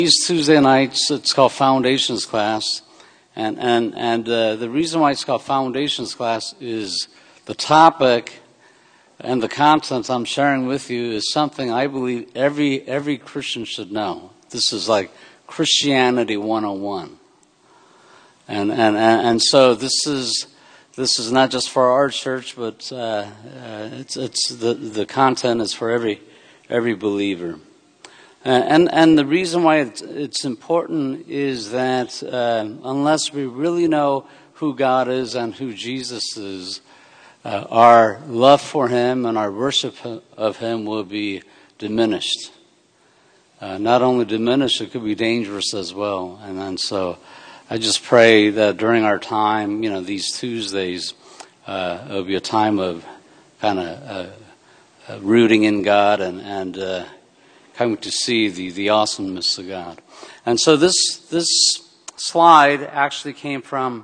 These Tuesday nights, it's called Foundations class, and the reason why it's called Foundations class is the topic and the content I'm sharing with you is something I believe every Christian should know. This is like Christianity 101, and so this is not just for our church, but it's the content is for every believer. And the reason why it's important is that unless we really know who God is and who Jesus is, our love for Him and our worship of Him will be diminished. Not only diminished, it could be dangerous as well. And so I just pray that during our time, these Tuesdays, it'll be a time of kind of rooting in God and coming to see the awesomeness of God. And so this slide actually came from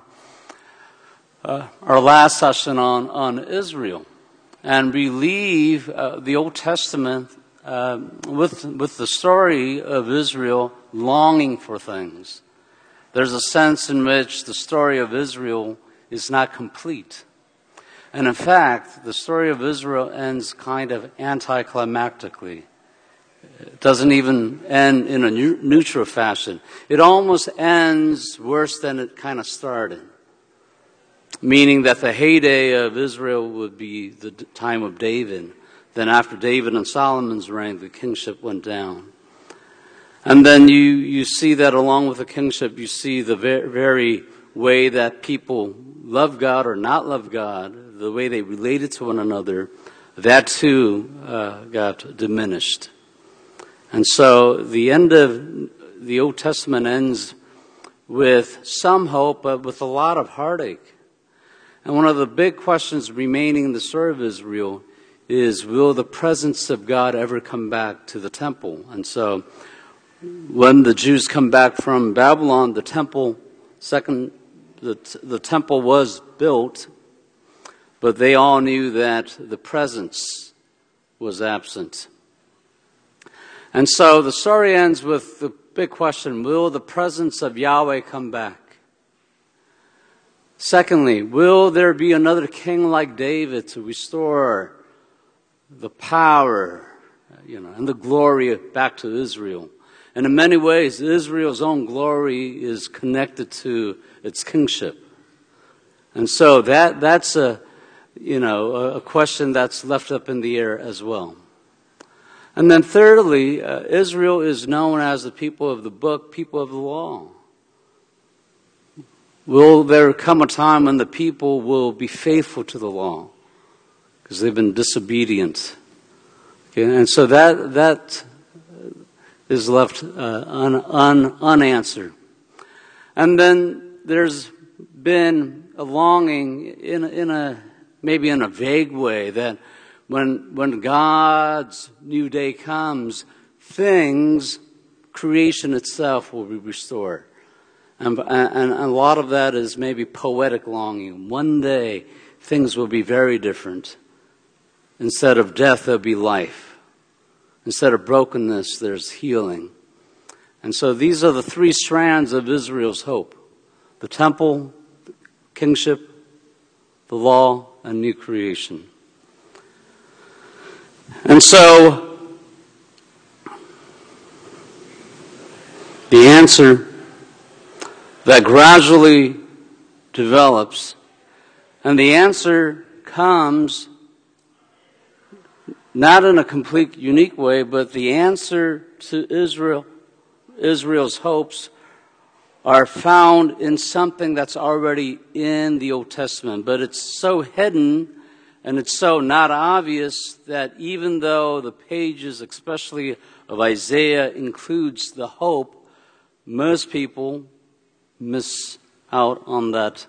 our last session on Israel. And we leave the Old Testament with the story of Israel longing for things. There's a sense in which the story of Israel is not complete. And in fact, the story of Israel ends kind of anticlimactically. It doesn't even end in a neutral fashion. It almost ends worse than it kind of started. Meaning that the heyday of Israel would be the time of David. Then after David and Solomon's reign, the kingship went down. And then you see that along with the kingship, you see the very way that people love God or not love God, the way they related to one another, that too got diminished. And so the end of the Old Testament ends with some hope, but with a lot of heartache. And one of the big questions remaining in the story of Israel is, will the presence of God ever come back to the temple? And so when the Jews come back from Babylon, the temple was built, but they all knew that the presence was absent. And so the story ends with the big question, will the presence of Yahweh come back? Secondly, will there be another king like David to restore the power, and the glory back to Israel? And in many ways, Israel's own glory is connected to its kingship. And so that's a question that's left up in the air as well. And then thirdly, Israel is known as the people of the book, people of the law. Will there come a time when the people will be faithful to the law? Because they've been disobedient. Okay, and so that is left unanswered. And then there's been a longing maybe in a vague way that when God's new day comes, creation itself will be restored. And a lot of that is maybe poetic longing. One day, things will be very different. Instead of death, there'll be life. Instead of brokenness, there's healing. And so these are the three strands of Israel's hope. The temple, the kingship, the law, and new creation. And so, the answer that gradually develops, and the answer comes not in a complete, unique way, but the answer to Israel's hopes are found in something that's already in the Old Testament. But it's so hidden and it's so not obvious that even though the pages, especially of Isaiah, includes the hope, most people miss out on that.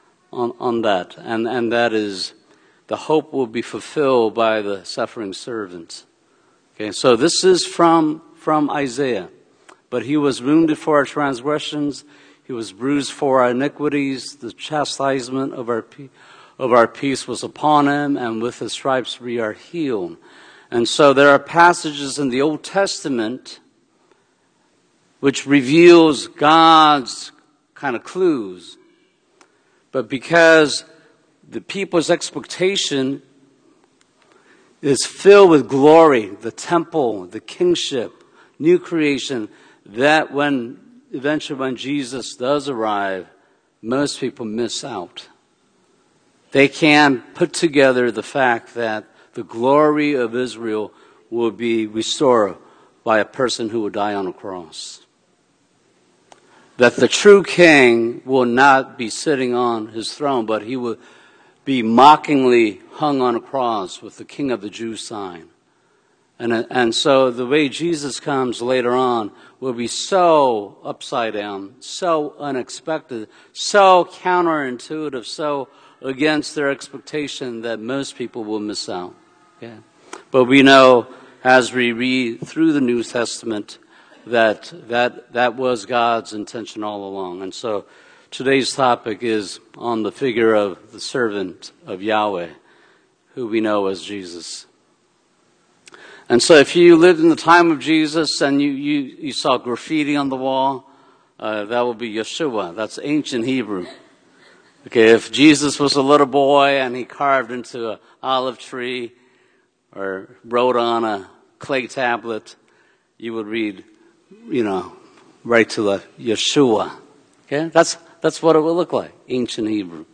And that is, the hope will be fulfilled by the suffering servant. Okay, so this is from Isaiah. But he was wounded for our transgressions, he was bruised for our iniquities, the chastisement of our peace was upon him, and with his stripes we are healed. And so there are passages in the Old Testament which reveals God's kind of clues. But because the people's expectation is filled with glory, the temple, the kingship, new creation, that eventually when Jesus does arrive, most people miss out. They can't put together the fact that the glory of Israel will be restored by a person who will die on a cross. That the true king will not be sitting on his throne, but he will be mockingly hung on a cross with the King of the Jews sign. And so the way Jesus comes later on will be so upside down, so unexpected, so counterintuitive, so against their expectation that most people will miss out. Okay? But we know as we read through the New Testament that was God's intention all along. And so today's topic is on the figure of the servant of Yahweh, who we know as Jesus. And so if you lived in the time of Jesus and you saw graffiti on the wall, that would be Yeshua. That's ancient Hebrew. Okay, if Jesus was a little boy and he carved into an olive tree or wrote on a clay tablet, you would read, right to the Yeshua. Okay, that's what it would look like, ancient Hebrew.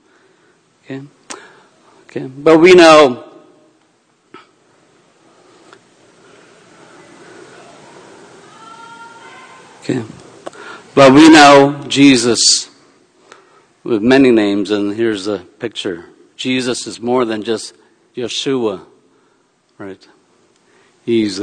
Okay, but we know Jesus with many names, and here's a picture. Jesus is more than just Yeshua, right? He's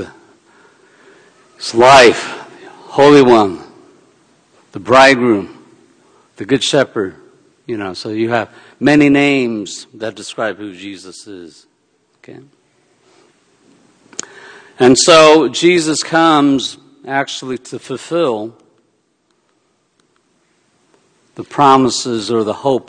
life, Holy One, the bridegroom, the Good Shepherd, so you have many names that describe who Jesus is. Okay? And so Jesus comes actually to fulfill the promises or the hope,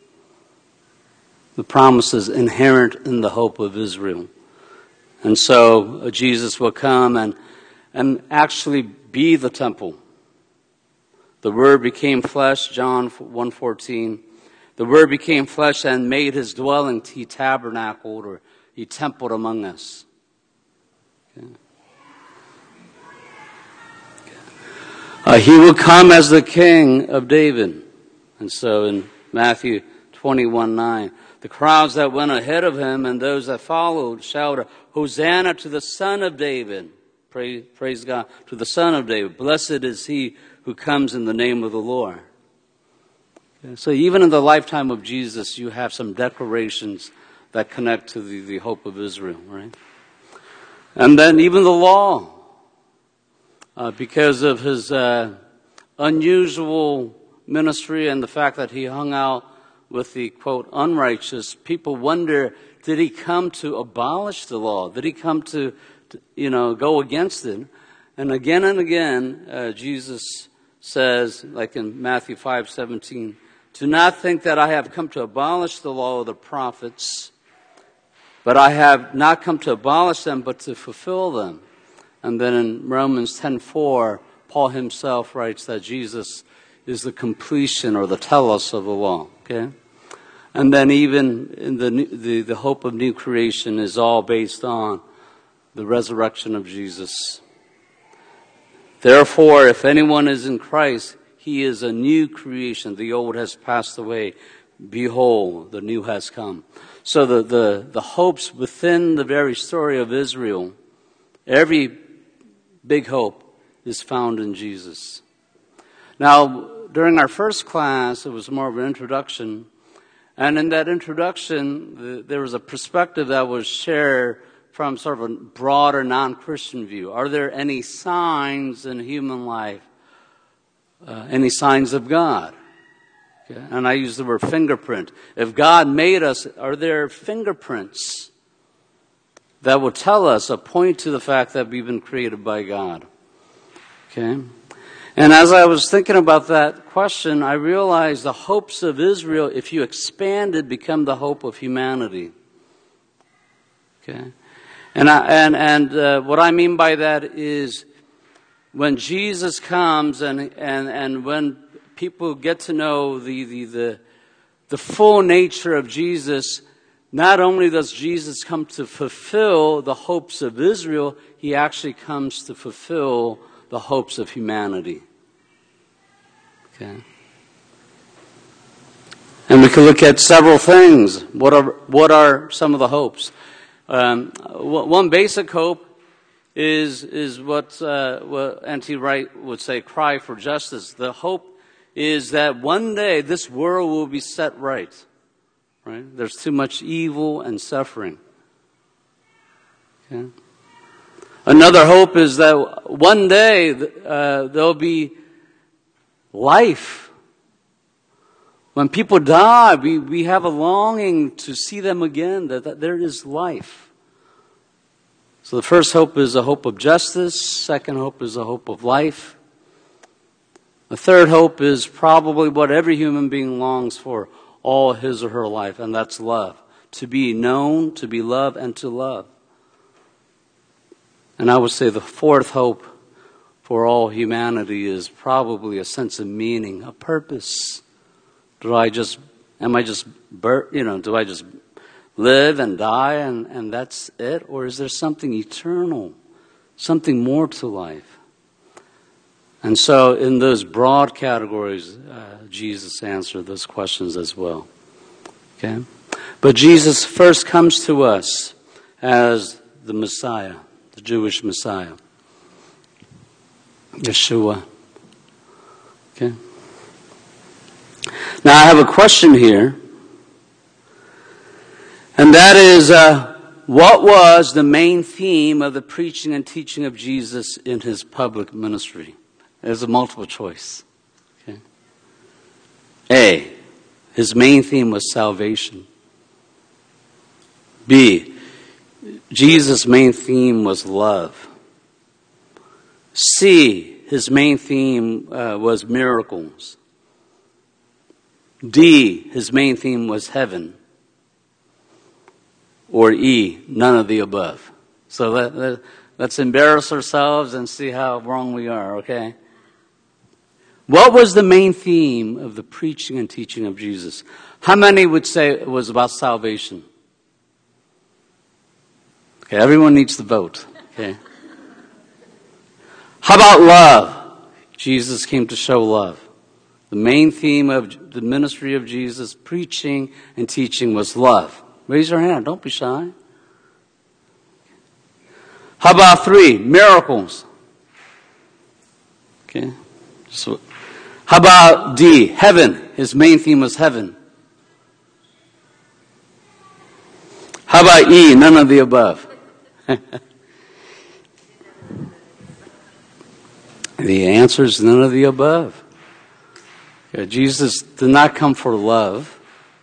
the promises inherent in the hope of Israel. And so Jesus will come and actually be the temple. The Word became flesh, John 1:14. The Word became flesh and made his dwelling. He tabernacled or he templed among us. Okay. He will come as the King of David. And so in Matthew 21:9, the crowds that went ahead of him and those that followed shouted, Hosanna to the Son of David. Praise God, to the Son of David. Blessed is he who comes in the name of the Lord. Okay, so even in the lifetime of Jesus, you have some declarations that connect to the hope of Israel, right? And then even the law, because of his unusual ministry and the fact that he hung out with the, quote, unrighteous, people wonder, did he come to abolish the law? Did he come to go against it? And again, Jesus says, like in Matthew 5:17, do not think that I have come to abolish the law of the prophets, but I have not come to abolish them, but to fulfill them. And then in Romans 10:4, Paul himself writes that Jesus is the completion or the telos of the law. Okay, and then even in the hope of new creation is all based on the resurrection of Jesus. Therefore, if anyone is in Christ, he is a new creation. The old has passed away. Behold, the new has come. So the hopes within the very story of Israel, every big hope is found in Jesus. Now, during our first class, it was more of an introduction. And in that introduction, there was a perspective that was shared from sort of a broader non-Christian view. Are there any signs in human life? Any signs of God? Okay. And I use the word fingerprint. If God made us, are there fingerprints that will tell us, point to the fact that we've been created by God? Okay. And as I was thinking about that question, I realized the hopes of Israel, if you expand it, become the hope of humanity. Okay. And what I mean by that is when Jesus comes and when people get to know the full nature of Jesus, not only does Jesus come to fulfill the hopes of Israel, he actually comes to fulfill the hopes of humanity. Okay. And we can look at several things. What are some of the hopes? One basic hope is what N.T. Wright would say, cry for justice. The hope is that one day this world will be set right. Right? There's too much evil and suffering. Okay? Another hope is that one day there'll be life. When people die, we have a longing to see them again, that there is life. So the first hope is a hope of justice. Second hope is a hope of life. The third hope is probably what every human being longs for all his or her life, and that's love. To be known, to be loved, and to love. And I would say the fourth hope for all humanity is probably a sense of meaning, a purpose. Do I just live and die and that's it? Or is there something eternal, something more to life? And so in those broad categories, Jesus answered those questions as well. Okay? But Jesus first comes to us as the Messiah, the Jewish Messiah. Yeshua. Okay? Now I have a question here. And that is, what was the main theme of the preaching and teaching of Jesus in his public ministry? There's a multiple choice. Okay. A, his main theme was salvation. B, Jesus' main theme was love. C, his main theme was miracles. D, his main theme was heaven. Or E, none of the above. So let's embarrass ourselves and see how wrong we are, okay? What was the main theme of the preaching and teaching of Jesus? How many would say it was about salvation? Okay, everyone needs to vote, okay? How about love? Jesus came to show love. The main theme of the ministry of Jesus, preaching and teaching, was love. Raise your hand. Don't be shy. How about 3? Miracles. Okay. So, how about D? Heaven. His main theme was heaven. How about E? None of the above. The answer is none of the above. Okay, Jesus did not come for love.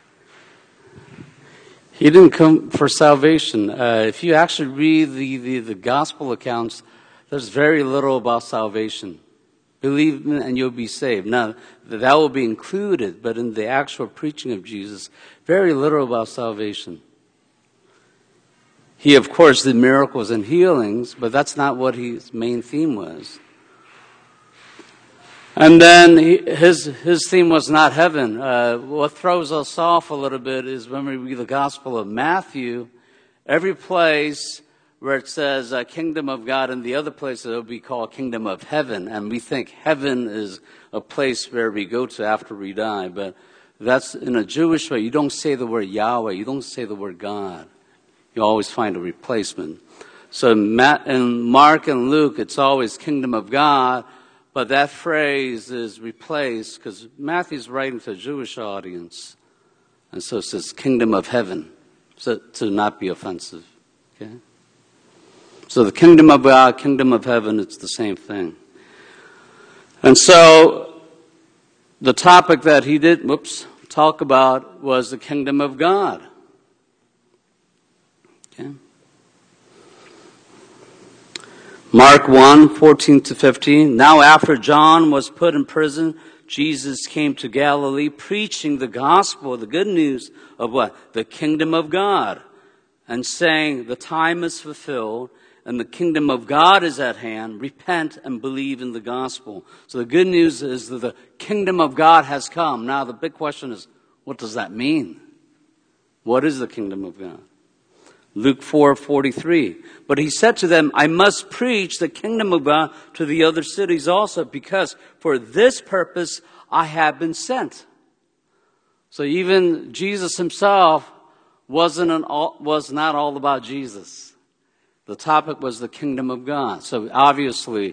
He didn't come for salvation. If you actually read the gospel accounts, there's very little about salvation. Believe me and you'll be saved. Now, that will be included, but in the actual preaching of Jesus, very little about salvation. He, of course, did miracles and healings, but that's not what his main theme was. And then his theme was not heaven. What throws us off a little bit is when we read the Gospel of Matthew, every place where it says kingdom of God, and the other place it will be called kingdom of heaven. And we think heaven is a place where we go to after we die. But that's in a Jewish way. You don't say the word Yahweh. You don't say the word God. You always find a replacement. So in Mark and Luke, it's always kingdom of God. But that phrase is replaced because Matthew's writing to a Jewish audience. And so it says kingdom of heaven, so to not be offensive. Okay? So the kingdom of God, kingdom of heaven, it's the same thing. And so the topic that he did, talk about was the kingdom of God. Okay? Mark 1:14-15. Now after John was put in prison, Jesus came to Galilee preaching the gospel, the good news of what? The kingdom of God. And saying, the time is fulfilled and the kingdom of God is at hand. Repent and believe in the gospel. So the good news is that the kingdom of God has come. Now the big question is, what does that mean? What is the kingdom of God? Luke 4:43. But he said to them, I must preach the kingdom of God to the other cities also, because for this purpose I have been sent. So even Jesus himself was not all about Jesus. The topic was the kingdom of God. So obviously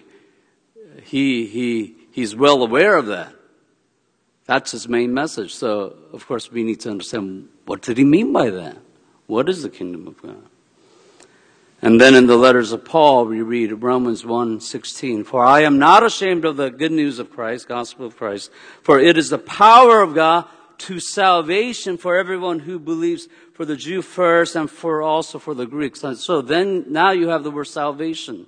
he's well aware of that. That's his main message. So of course we need to understand, what did he mean by that? What is the kingdom of God? And then in the letters of Paul, we read Romans 1:16, for I am not ashamed of the good news of Christ, gospel of Christ, for it is the power of God to salvation for everyone who believes, for the Jew first and also for the Greeks. So then now you have the word salvation.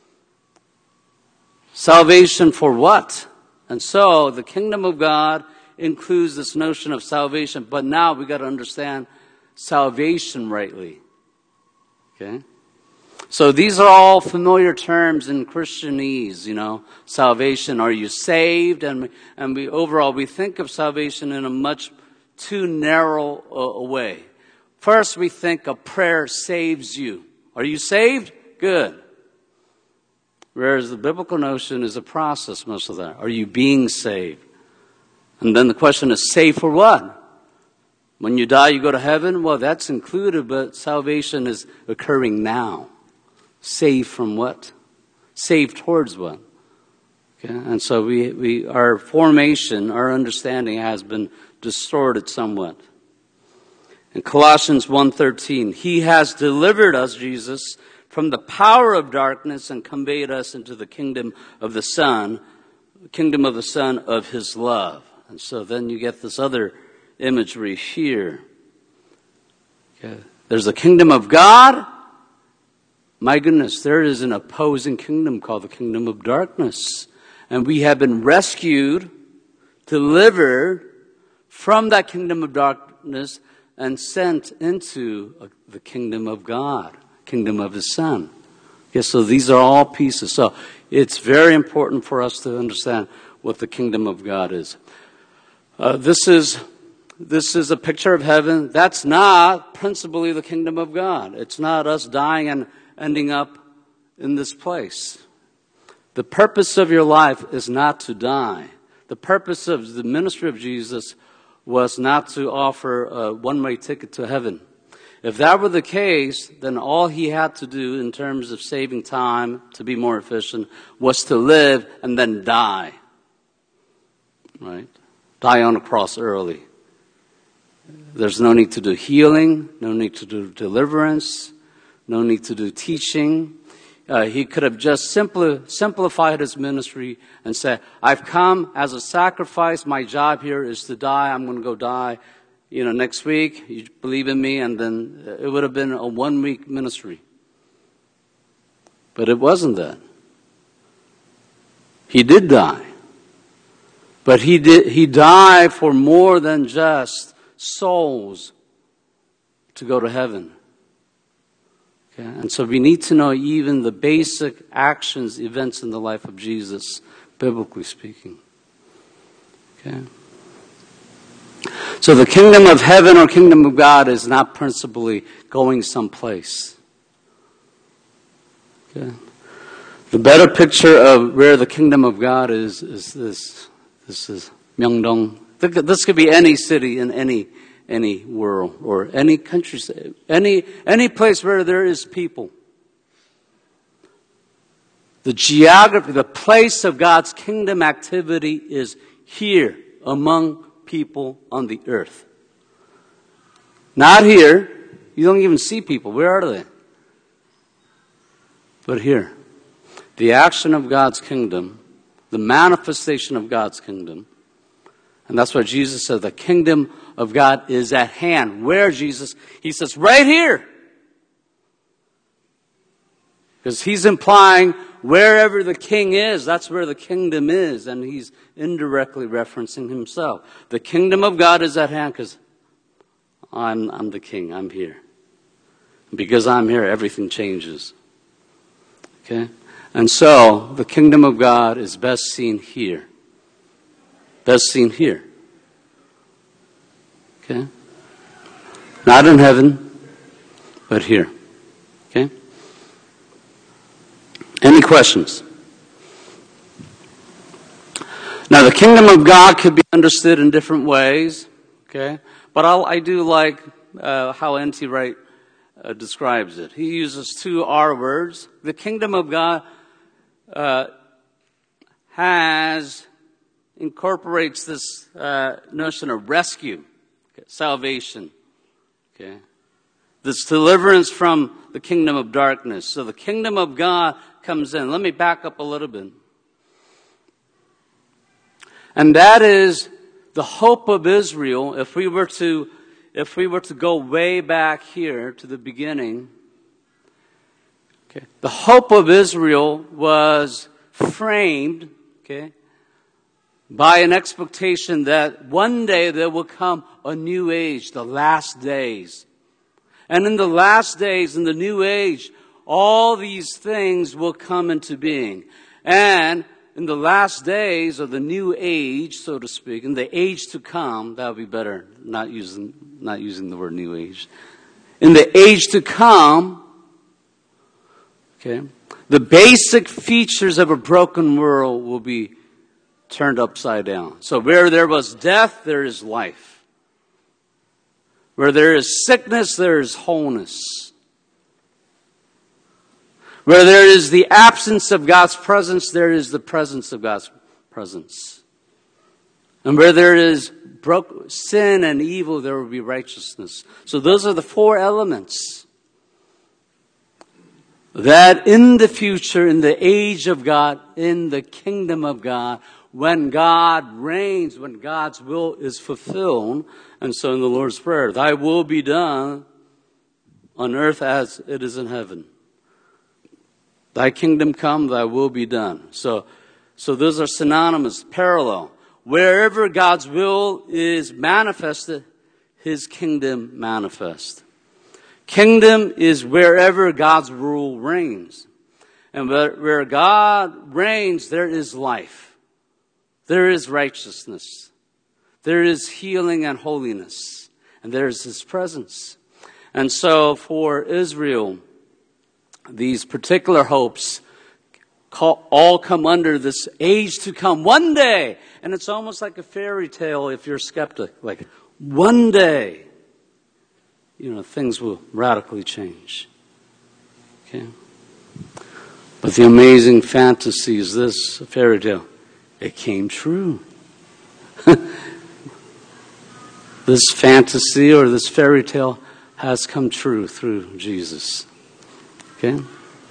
Salvation for what? And so the kingdom of God includes this notion of salvation, but now we got to understand salvation rightly. Okay? So these are all familiar terms in Christianese, salvation. Are you saved? And we think of salvation in a much too narrow a way. First, we think a prayer saves you. Are you saved? Good. Whereas the biblical notion is a process, most of that. Are you being saved? And then the question is, saved for what? When you die, you go to heaven? Well, that's included, but salvation is occurring now. Saved from what? Saved towards what? Okay? And so our formation, our understanding has been distorted somewhat. In Colossians 1:13, he has delivered us, Jesus, from the power of darkness and conveyed us into the kingdom of the Son of his love. And so then you get this other imagery here. Okay. There's the kingdom of God. My goodness, there is an opposing kingdom called the kingdom of darkness. And we have been rescued, delivered from that kingdom of darkness and sent into the kingdom of God, kingdom of his Son. Okay, so these are all pieces. So it's very important for us to understand what the kingdom of God is. This is a picture of heaven. That's not principally the kingdom of God. It's not us dying and ending up in this place. The purpose of your life is not to die. The purpose of the ministry of Jesus was not to offer a one-way ticket to heaven. If that were the case, then all he had to do in terms of saving time, to be more efficient, was to live and then die. Right? Die on the cross early. There's no need to do healing, no need to do deliverance, no need to do teaching. He could have just simplified his ministry and said, I've come as a sacrifice. My job here is to die. I'm going to go die, next week. You believe in me. And then it would have been a 1-week ministry. But it wasn't that. He did die. But he died for more than just souls to go to heaven. Okay? And so we need to know even the basic actions, events in the life of Jesus, biblically speaking. Okay? So the kingdom of heaven or kingdom of God is not principally going someplace. Okay? The better picture of where the kingdom of God is this. This is Myeongdong. This could be any city in any world or any country, any place where there is people. The geography, the place of God's kingdom activity is here among people on the earth. Not here. You don't even see people. Where are they? But here. The action of God's kingdom, the manifestation of God's kingdom. And that's why Jesus said the kingdom of God is at hand. Where, Jesus? He says, right here. Because he's implying wherever the king is, that's where the kingdom is. And he's indirectly referencing himself. The kingdom of God is at hand because I'm the king. I'm here. Because I'm here, everything changes. Okay? And so, the kingdom of God is best seen here. Best seen here. Okay? Not in heaven, but here. Okay? Any questions? Now, the kingdom of God could be understood in different ways. Okay? But I do like how N.T. Wright describes it. He uses 2 R words. The kingdom of God incorporates this notion of rescue, okay, salvation, okay, this deliverance from the kingdom of darkness. So the kingdom of God comes in. Let me back up a little bit. And that is the hope of Israel. If we were to go way back here to the beginning, okay, the hope of Israel was framed, okay, by an expectation that one day there will come a new age, the last days. And in the last days, in the new age, all these things will come into being. And in the last days of the new age, so to speak, in the age to come, that would be better, not using the word new age. In the age to come, okay, the basic features of a broken world will be turned upside down. So where there was death, there is life. Where there is sickness, there is wholeness. Where there is the absence of God's presence, there is the presence of God's presence. And where there is sin and evil, there will be righteousness. So those are the 4 elements that in the future, in the age of God, in the kingdom of God, when God reigns, when God's will is fulfilled, and so in the Lord's Prayer, thy will be done on earth as it is in heaven. Thy kingdom come, thy will be done. So those are synonymous, parallel. Wherever God's will is manifested, his kingdom manifests. Kingdom is wherever God's rule reigns. And where God reigns, there is life. There is righteousness. There is healing and holiness. And there is his presence. And so for Israel, these particular hopes all come under this age to come. One day. And it's almost like a fairy tale if you're a skeptic. Like, one day, things will radically change. Okay? But the amazing fantasy is this fairy tale. It came true. This fantasy or this fairy tale has come true through Jesus. Okay?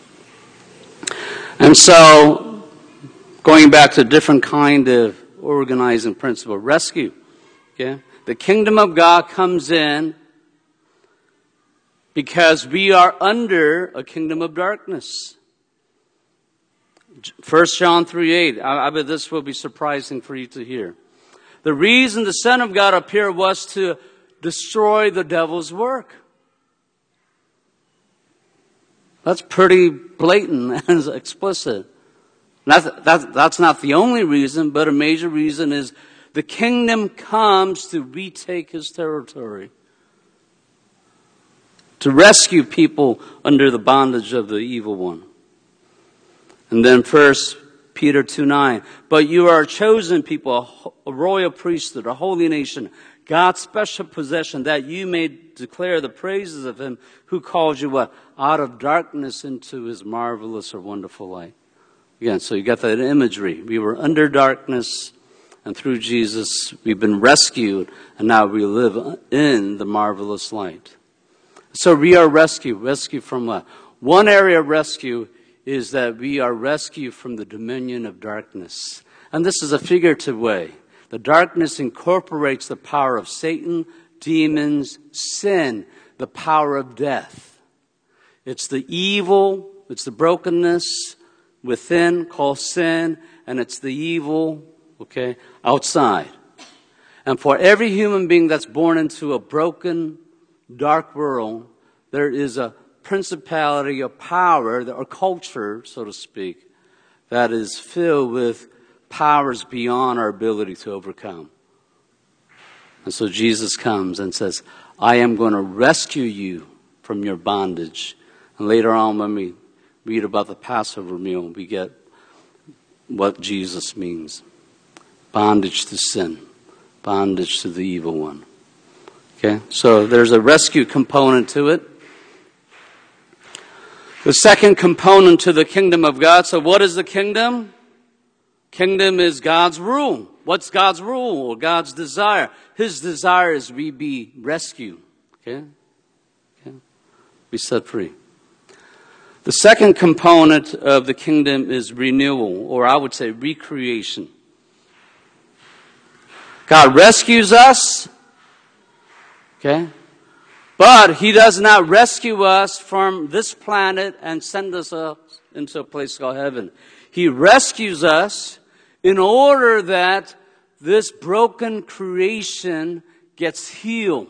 And so, going back to a different kind of organizing principle, rescue. Okay? The kingdom of God comes in because we are under a kingdom of darkness. 1 John 3:8. I bet this will be surprising for you to hear. The reason the Son of God appeared was to destroy the devil's work. That's pretty blatant and explicit. That's not the only reason, but a major reason is the kingdom comes to retake his territory. To rescue people under the bondage of the evil one. And then 1 Peter 2:9. But you are a chosen people, a royal priesthood, a holy nation, God's special possession, that you may declare the praises of him who called you what? Out of darkness into his marvelous or wonderful light. Again, so you got that imagery. We were under darkness, and through Jesus we've been rescued, and now we live in the marvelous light. So we are rescued. Rescued from what? One area of rescue is that we are rescued from the dominion of darkness. And this is a figurative way. The darkness incorporates the power of Satan, demons, sin, the power of death. It's the evil, it's the brokenness within called sin, and it's the evil, outside. And for every human being that's born into a broken, dark world, there is a principality or power or culture, so to speak, that is filled with powers beyond our ability to overcome. And so Jesus comes and says, I am going to rescue you from your bondage. And later on, when we read about the Passover meal, we get what Jesus means. Bondage to sin. Bondage to the evil one. Okay? So there's a rescue component to it. The second component to the kingdom of God. So what is the kingdom? Kingdom is God's rule. What's God's rule or God's desire? His desire is we be rescued. Okay? Be set free. The second component of the kingdom is renewal, or I would say recreation. God rescues us, okay? But He does not rescue us from this planet and send us up into a place called heaven. He rescues us in order that this broken creation gets healed.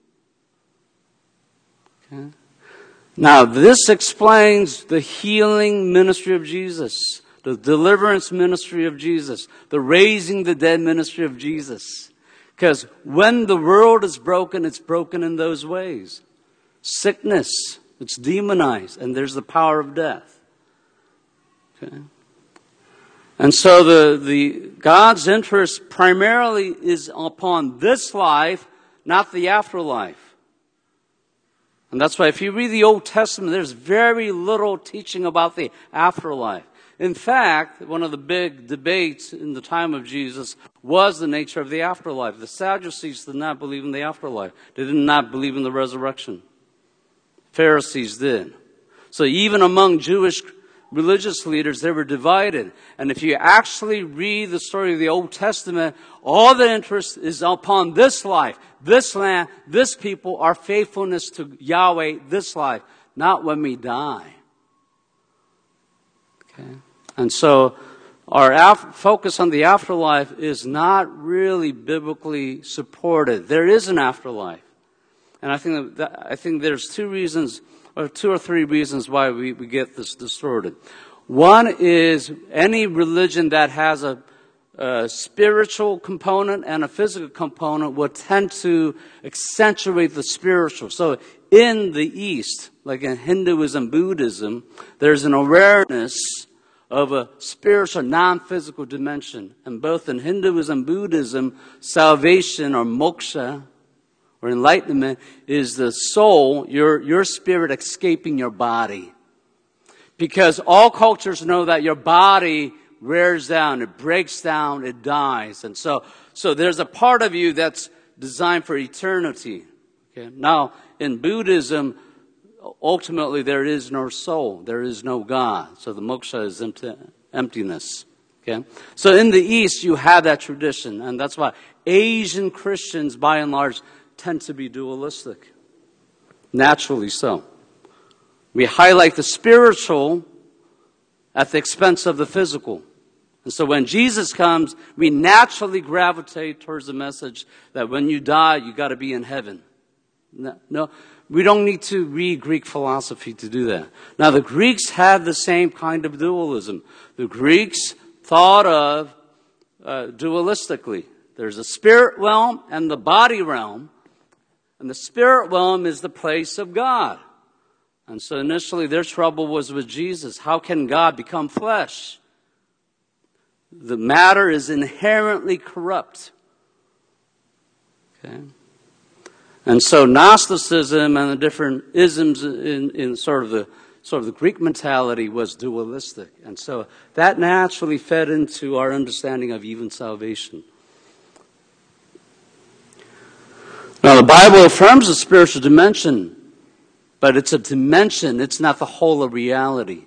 Okay? Now, this explains the healing ministry of Jesus, the deliverance ministry of Jesus, the raising the dead ministry of Jesus. Because when the world is broken, it's broken in those ways. Sickness, it's demonized, and there's the power of death. Okay? And so the God's interest primarily is upon this life, not the afterlife. And that's why if you read the Old Testament, there's very little teaching about the afterlife. In fact, one of the big debates in the time of Jesus was the nature of the afterlife. The Sadducees did not believe in the afterlife. They did not believe in the resurrection. Pharisees did. So even among Jewish religious leaders, they were divided. And if you actually read the story of the Old Testament, all the interest is upon this life, this land, this people, our faithfulness to Yahweh, this life, not when we die. Okay? And so our focus on the afterlife is not really biblically supported. There is an afterlife. And I think there's two or three reasons why we get this distorted. One is any religion that has a spiritual component and a physical component will tend to accentuate the spiritual. So in the East, like in Hinduism, Buddhism, there's an awareness of a spiritual, non-physical dimension. And both in Hinduism and Buddhism, salvation or moksha, or enlightenment, is the soul, your spirit escaping your body. Because all cultures know that your body wears down, it breaks down, it dies. And so there's a part of you that's designed for eternity. Okay? Now, in Buddhism, ultimately there is no soul, there is no God. So the moksha is emptiness. Okay? So in the East, you have that tradition. And that's why Asian Christians, by and large, tend to be dualistic. Naturally so. We highlight the spiritual at the expense of the physical. And so when Jesus comes, we naturally gravitate towards the message that when you die, you got to be in heaven. No, we don't need to read Greek philosophy to do that. Now, the Greeks had the same kind of dualism. The Greeks thought of dualistically. There's a spirit realm and the body realm. And the spirit realm is the place of God. And so initially their trouble was with Jesus. How can God become flesh? The matter is inherently corrupt. Okay? And so Gnosticism and the different isms in sort of the Greek mentality was dualistic. And so that naturally fed into our understanding of even salvation. Now, the Bible affirms the spiritual dimension, but it's a dimension, it's not the whole of reality.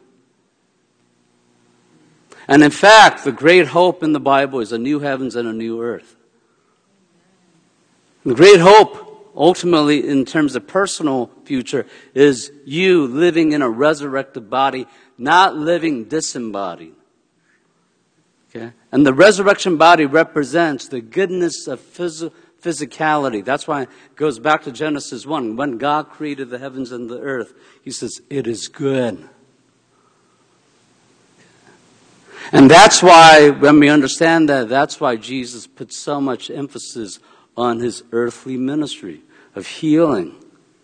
And in fact, the great hope in the Bible is a new heavens and a new earth. The great hope, ultimately, in terms of personal future, is you living in a resurrected body, not living disembodied. Okay? And the resurrection body represents the goodness of physicality. That's why it goes back to Genesis 1. When God created the heavens and the earth, he says, it is good. And that's why, when we understand that, that's why Jesus put so much emphasis on his earthly ministry of healing.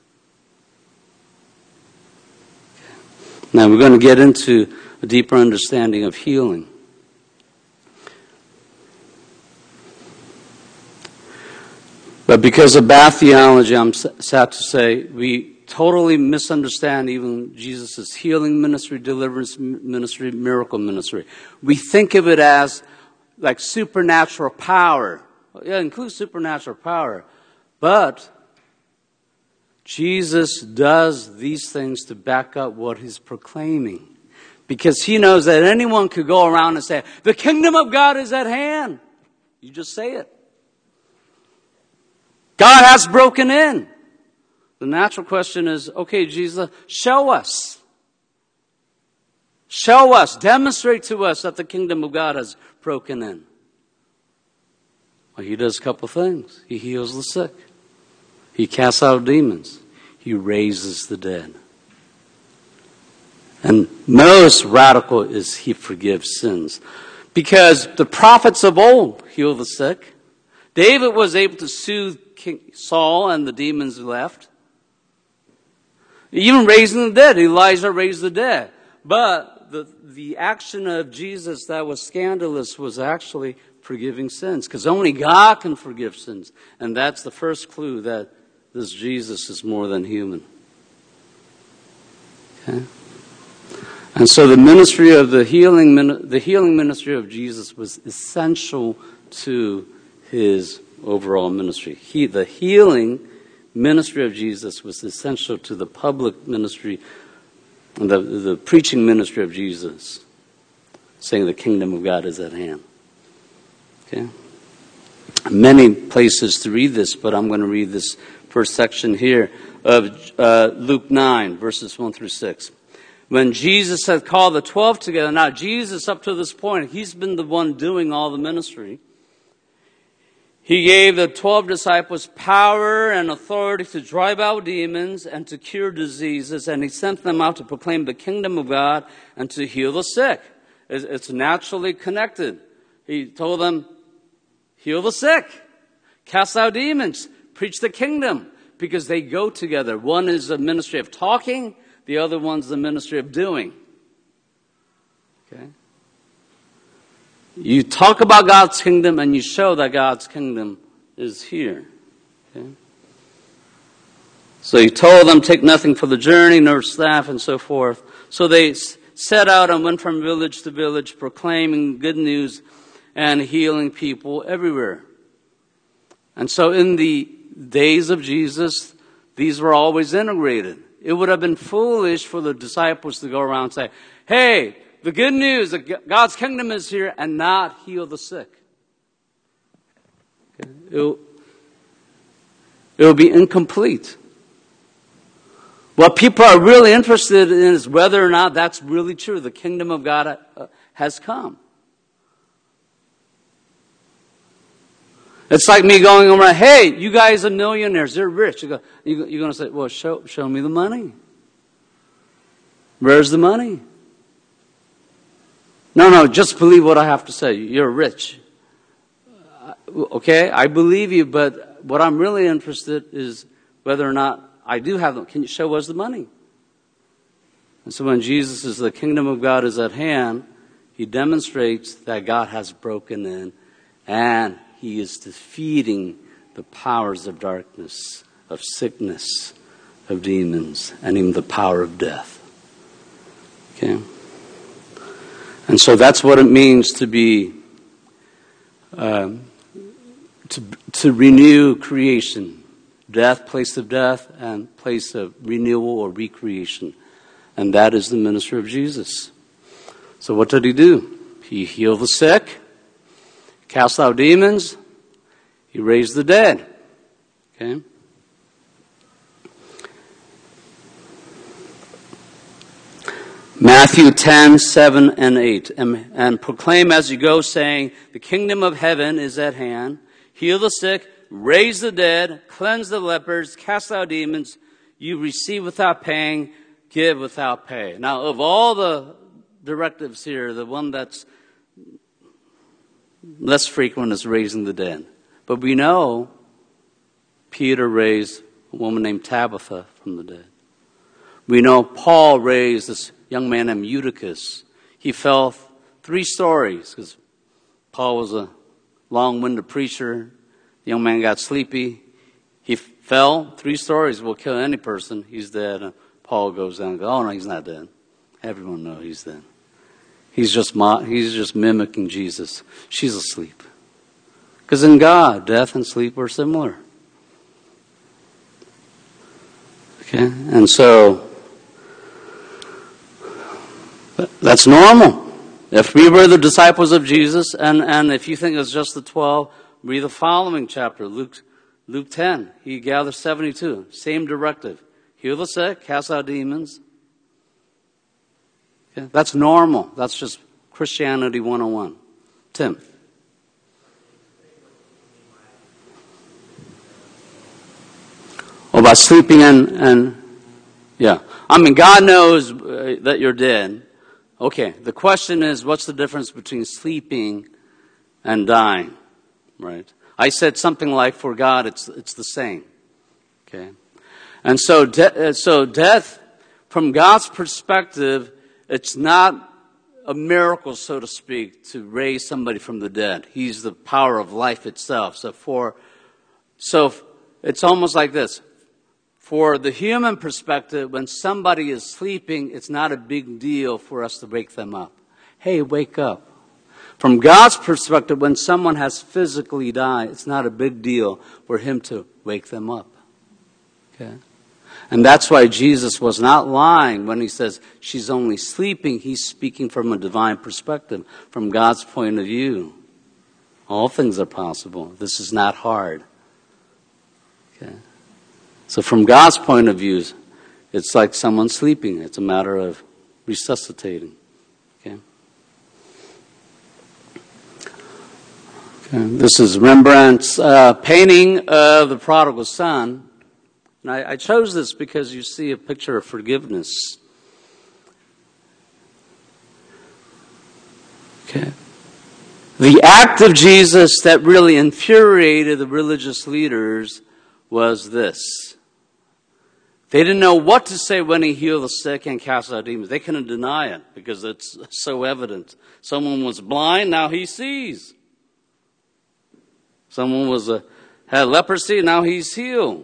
Now we're going to get into a deeper understanding of healing. But because of bad theology, I'm sad to say, we totally misunderstand even Jesus' healing ministry, deliverance ministry, miracle ministry. We think of it as like supernatural power. Yeah, it includes supernatural power. But Jesus does these things to back up what he's proclaiming. Because he knows that anyone could go around and say, the kingdom of God is at hand. You just say it. God has broken in. The natural question is, okay, Jesus, show us. Show us, demonstrate to us that the kingdom of God has broken in. Well, he does a couple things. He heals the sick. He casts out demons. He raises the dead. And most radical is he forgives sins. Because the prophets of old heal the sick. David was able to soothe King Saul and the demons left. Even raising the dead. Elijah raised the dead. But the action of Jesus that was scandalous was actually forgiving sins. Because only God can forgive sins. And that's the first clue that this Jesus is more than human. Okay? And so the ministry of the healing ministry of Jesus was essential to his overall ministry. The healing ministry of Jesus was essential to the public ministry, the preaching ministry of Jesus, saying the kingdom of God is at hand. Okay? Many places to read this, but I'm going to read this first section here of Luke 9, verses 1 through 6. When Jesus had called the 12 together, now Jesus up to this point, he's been the one doing all the ministry. He gave the 12 disciples power and authority to drive out demons and to cure diseases, and he sent them out to proclaim the kingdom of God and to heal the sick. It's naturally connected. He told them, heal the sick, cast out demons, preach the kingdom, because they go together. One is the ministry of talking, the other one's the ministry of doing. Okay? You talk about God's kingdom and you show that God's kingdom is here. Okay? So he told them, take nothing for the journey, nor staff, and so forth. So they set out and went from village to village, proclaiming good news and healing people everywhere. And so in the days of Jesus, these were always integrated. It would have been foolish for the disciples to go around and say, hey, the good news that God's kingdom is here, and not heal the sick. Okay? It will be incomplete. What people are really interested in is whether or not that's really true. The kingdom of God has come. It's like me going around, hey, you guys are millionaires, you're rich. You're going to say, well, show me the money. Where's the money? No, just believe what I have to say. You're rich. Okay, I believe you, but what I'm really interested is whether or not I do have them. Can you show us the money? And so when Jesus says the kingdom of God is at hand, he demonstrates that God has broken in and he is defeating the powers of darkness, of sickness, of demons, and even the power of death. Okay? And so that's what it means to be, to renew creation. Death, place of death, and place of renewal or recreation. And that is the ministry of Jesus. So what did he do? He healed the sick, cast out demons, he raised the dead. Okay? Matthew 10, 7, and 8. And proclaim as you go, saying, the kingdom of heaven is at hand. Heal the sick, raise the dead, cleanse the lepers, cast out demons. You receive without paying, give without pay. Now, of all the directives here, the one that's less frequent is raising the dead. But we know Peter raised a woman named Tabitha from the dead. We know Paul raised this young man named Eutychus. He fell 3 stories because Paul was a long-winded preacher. The young man got sleepy. He fell 3 stories. Will kill any person. He's dead. And Paul goes down and goes, oh, no, he's not dead. Everyone knows he's dead. He's just mimicking Jesus. She's asleep. Because in God, death and sleep are similar. Okay? And so, that's normal. If we were the disciples of Jesus, and if you think it's just the 12, read the following chapter, Luke 10. He gathers 72. Same directive. Heal the sick, cast out demons. Okay? That's normal. That's just Christianity 101. Tim. About sleeping and yeah. I mean, God knows that you're dead. Okay, the question is, what's the difference between sleeping and dying? Right? I said something like, for God, it's the same. Okay? And so death, from God's perspective, it's not a miracle, so to speak, to raise somebody from the dead. He's the power of life itself. So it's almost like this. For the human perspective, when somebody is sleeping, it's not a big deal for us to wake them up. Hey, wake up. From God's perspective, when someone has physically died, it's not a big deal for him to wake them up. Okay? And that's why Jesus was not lying when he says she's only sleeping. He's speaking from a divine perspective, from God's point of view. All things are possible. This is not hard. Okay? So from God's point of view, it's like someone sleeping. It's a matter of resuscitating. Okay? This is Rembrandt's painting of the prodigal son. And I chose this because you see a picture of forgiveness. Okay. The act of Jesus that really infuriated the religious leaders was this. They didn't know what to say when he healed the sick and cast out demons. They couldn't deny it because it's so evident. Someone was blind, now he sees. Someone had leprosy, now he's healed.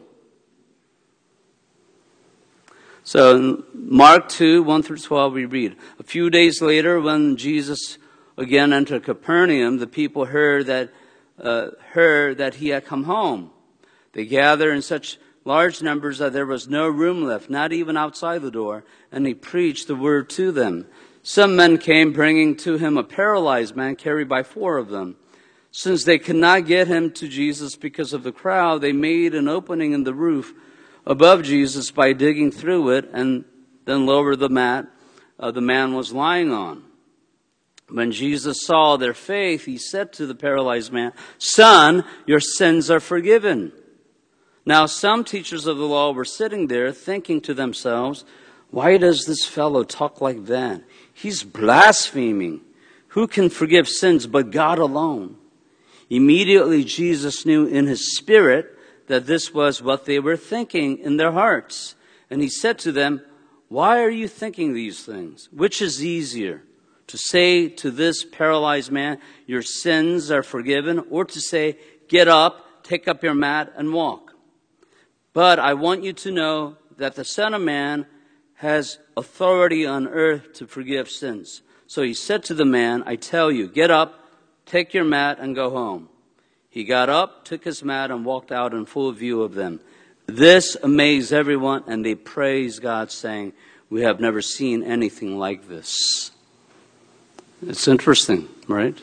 So in Mark 2, 1 through 12, we read, a few days later, when Jesus again entered Capernaum, the people heard that he had come home. They gathered in such large numbers that there was no room left, not even outside the door, and he preached the word to them. Some men came bringing to him a paralyzed man carried by 4 of them. Since they could not get him to Jesus because of the crowd, they made an opening in the roof above Jesus by digging through it and then lowered the mat the man was lying on. When Jesus saw their faith, he said to the paralyzed man, "Son, your sins are forgiven." Now some teachers of the law were sitting there thinking to themselves, why does this fellow talk like that? He's blaspheming. Who can forgive sins but God alone? Immediately Jesus knew in his spirit that this was what they were thinking in their hearts. And he said to them, why are you thinking these things? Which is easier, to say to this paralyzed man, your sins are forgiven, or to say, get up, take up your mat, and walk? But I want you to know that the Son of Man has authority on earth to forgive sins. So he said to the man, I tell you, get up, take your mat, and go home. He got up, took his mat, and walked out in full view of them. This amazed everyone, and they praised God, saying, we have never seen anything like this. It's interesting, right?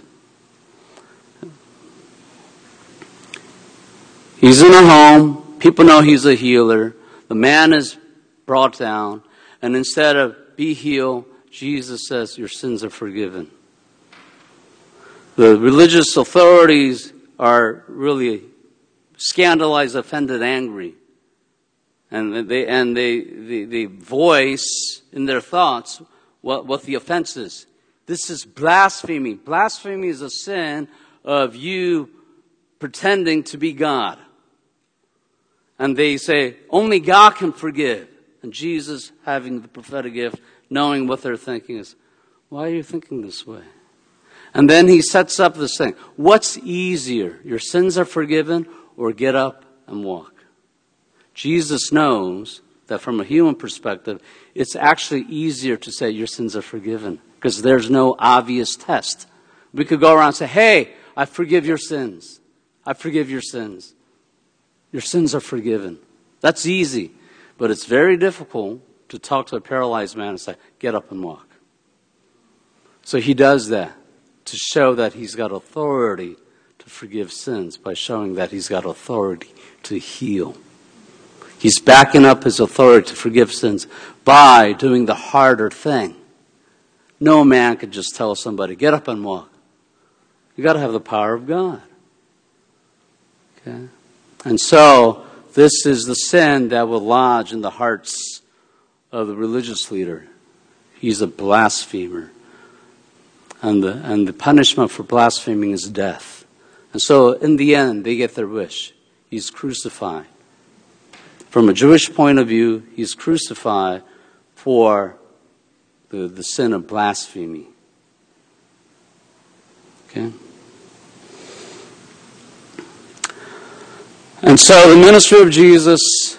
He's in a home. People know he's a healer. The man is brought down. And instead of be healed, Jesus says, your sins are forgiven. The religious authorities are really scandalized, offended, angry. And they voice in their thoughts what the offense is. This is blasphemy. Blasphemy is a sin of you pretending to be God. And they say, only God can forgive. And Jesus, having the prophetic gift, knowing what they're thinking, is, why are you thinking this way? And then he sets up this thing. What's easier? Your sins are forgiven, or get up and walk? Jesus knows that from a human perspective, it's actually easier to say your sins are forgiven, because there's no obvious test. We could go around and say, hey, I forgive your sins. I forgive your sins. Your sins are forgiven. That's easy. But it's very difficult to talk to a paralyzed man and say, get up and walk. So he does that to show that he's got authority to forgive sins by showing that he's got authority to heal. He's backing up his authority to forgive sins by doing the harder thing. No man could just tell somebody, get up and walk. You got to have the power of God. Okay? And so, this is the sin that will lodge in the hearts of the religious leader. He's a blasphemer. And the punishment for blaspheming is death. And so, in the end, they get their wish. He's crucified. From a Jewish point of view, he's crucified for the sin of blasphemy. Okay? And so the ministry of Jesus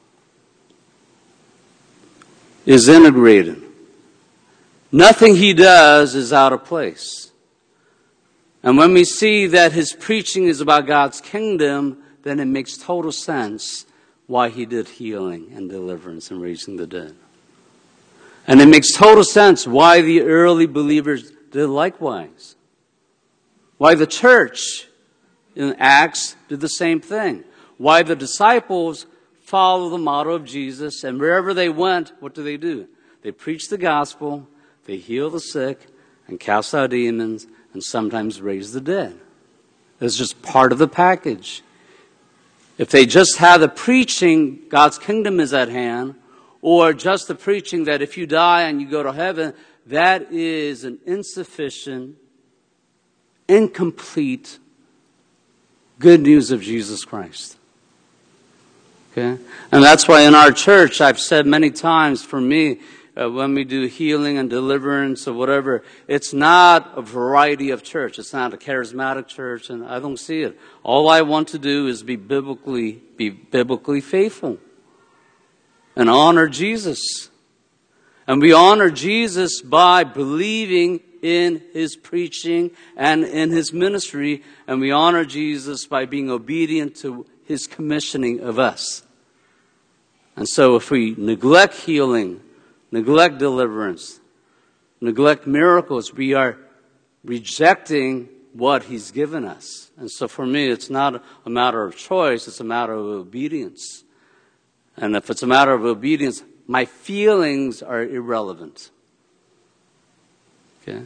is integrated. Nothing he does is out of place. And when we see that his preaching is about God's kingdom, then it makes total sense why he did healing and deliverance and raising the dead. And it makes total sense why the early believers did likewise. Why the church in Acts did the same thing. Why the disciples follow the model of Jesus, and wherever they went, what do? They preach the gospel, they heal the sick, and cast out demons, and sometimes raise the dead. It's just part of the package. If they just had the preaching, God's kingdom is at hand, or just the preaching that if you die and you go to heaven, that is an insufficient, incomplete good news of Jesus Christ. Okay? And that's why in our church, I've said many times, for me, when we do healing and deliverance or whatever, it's not a variety of church. It's not a charismatic church, and I don't see it. All I want to do is be biblically faithful and honor Jesus. And we honor Jesus by believing in his preaching and in his ministry, and we honor Jesus by being obedient to his commissioning of us. And so if we neglect healing, neglect deliverance, neglect miracles, we are rejecting what he's given us. And so for me, it's not a matter of choice, it's a matter of obedience. And if it's a matter of obedience, my feelings are irrelevant. Okay?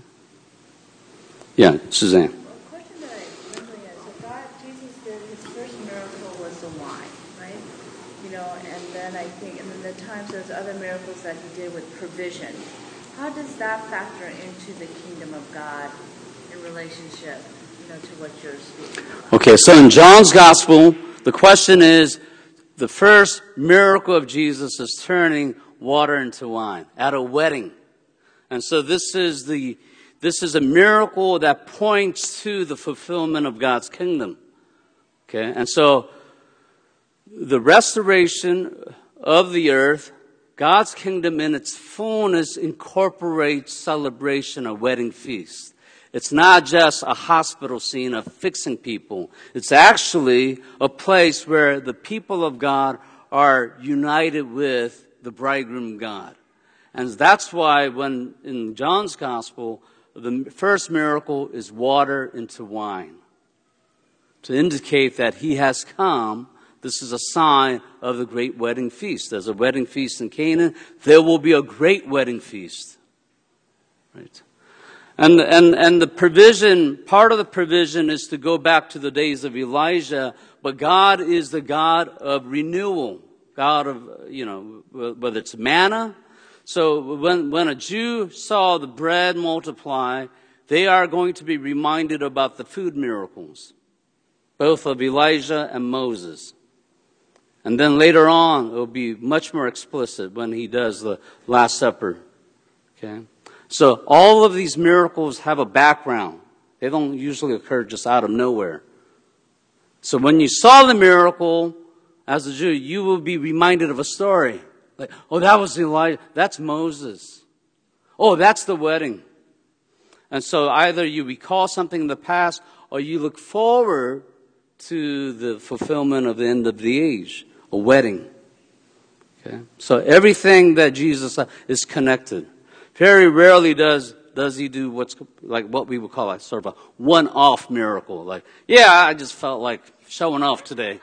Yeah, Suzanne. Well, a question that I remember is, so God, Jesus did, his first miracle was the wine, right? And then I think, and then the times there's other miracles that he did with provision. How does that factor into the kingdom of God in relationship, to what you're speaking about? Okay, so in John's gospel, the question is, the first miracle of Jesus is turning water into wine at a wedding. And so this is a miracle that points to the fulfillment of God's kingdom. Okay, and so the restoration of the earth, God's kingdom in its fullness incorporates celebration, a wedding feast. It's not just a hospital scene of fixing people. It's actually a place where the people of God are united with the bridegroom God. And that's why when in John's gospel, the first miracle is water into wine. To indicate that he has come, this is a sign of the great wedding feast. There's a wedding feast in Canaan. There will be a great wedding feast. Right? And the provision, part of the provision is to go back to the days of Elijah, but God is the God of renewal. God of, whether it's manna. So when a Jew saw the bread multiply, they are going to be reminded about the food miracles, both of Elijah and Moses. And then later on, it will be much more explicit when he does the Last Supper. Okay? So all of these miracles have a background. They don't usually occur just out of nowhere. So when you saw the miracle, as a Jew, you will be reminded of a story. Like, oh, that was Elijah. That's Moses. Oh, that's the wedding. And so either you recall something in the past or you look forward to the fulfillment of the end of the age, a wedding. Okay? So everything that Jesus is connected. Very rarely does he do what's like what we would call like sort of a one-off miracle. Like, yeah, I just felt like showing off today.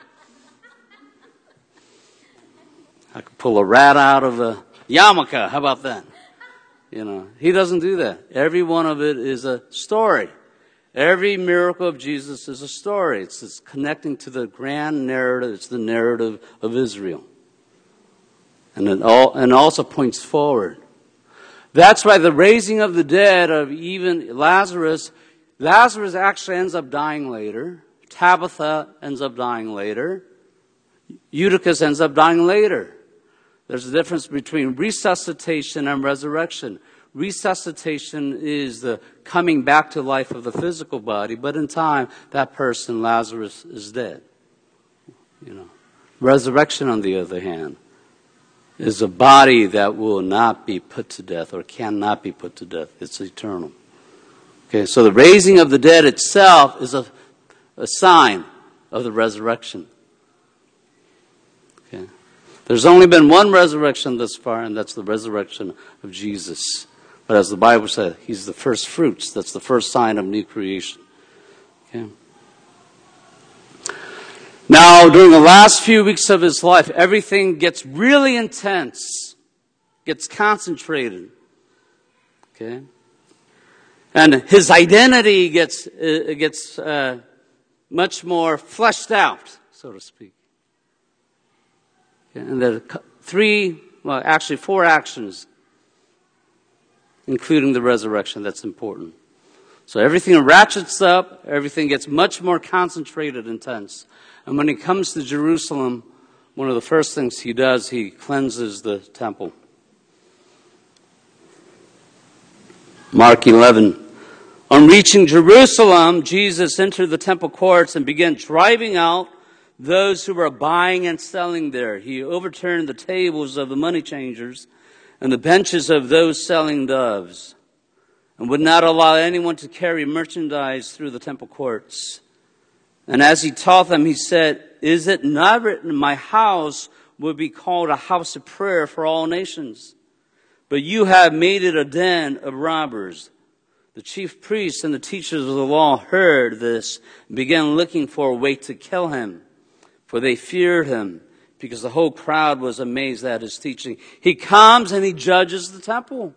I could pull a rat out of a yarmulke. How about that? He doesn't do that. Every one of it is a story. Every miracle of Jesus is a story. It's connecting to the grand narrative. It's the narrative of Israel. And it also points forward. That's why the raising of the dead of even Lazarus actually ends up dying later. Tabitha ends up dying later. Eutychus ends up dying later. There's a difference between resuscitation and resurrection. Resuscitation is the coming back to life of the physical body, but in time, that person, Lazarus, is dead. Resurrection, on the other hand, is a body that will not be put to death or cannot be put to death. It's eternal. Okay, so the raising of the dead itself is a sign of the resurrection. Okay. There's only been one resurrection thus far, and that's the resurrection of Jesus. But as the Bible says, he's the first fruits. That's the first sign of new creation. Okay. Now, during the last few weeks of his life, everything gets really intense, gets concentrated. Okay. And his identity gets much more fleshed out, so to speak. Okay. And there are 4 actions, including the resurrection, that's important. So everything ratchets up, everything gets much more concentrated, intense. And when he comes to Jerusalem, one of the first things he does, he cleanses the temple. Mark 11. On reaching Jerusalem, Jesus entered the temple courts and began driving out those who were buying and selling there. He overturned the tables of the money changers and the benches of those selling doves, and would not allow anyone to carry merchandise through the temple courts. And as he taught them, he said, "Is it not written, my house will be called a house of prayer for all nations? But you have made it a den of robbers." The chief priests and the teachers of the law heard this and began looking for a way to kill him, for they feared him, because the whole crowd was amazed at his teaching. He comes and he judges the temple.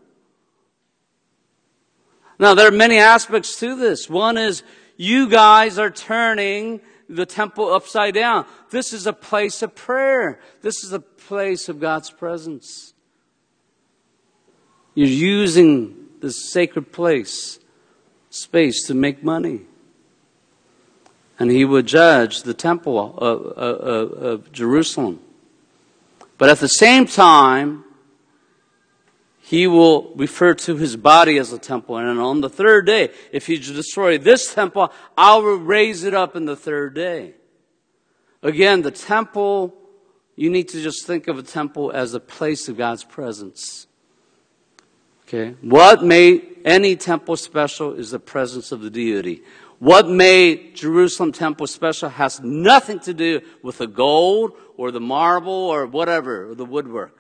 Now, there are many aspects to this. One is, you guys are turning the temple upside down. This is a place of prayer. This is a place of God's presence. You're using this sacred space to make money. And he would judge the temple of Jerusalem. But at the same time, he will refer to his body as a temple. And on the third day, if you destroy this temple, I will raise it up in the third day. Again, the temple, you need to just think of a temple as a place of God's presence. Okay? What made any temple special is the presence of the deity. What made Jerusalem temple special has nothing to do with the gold or the marble or whatever, or the woodwork.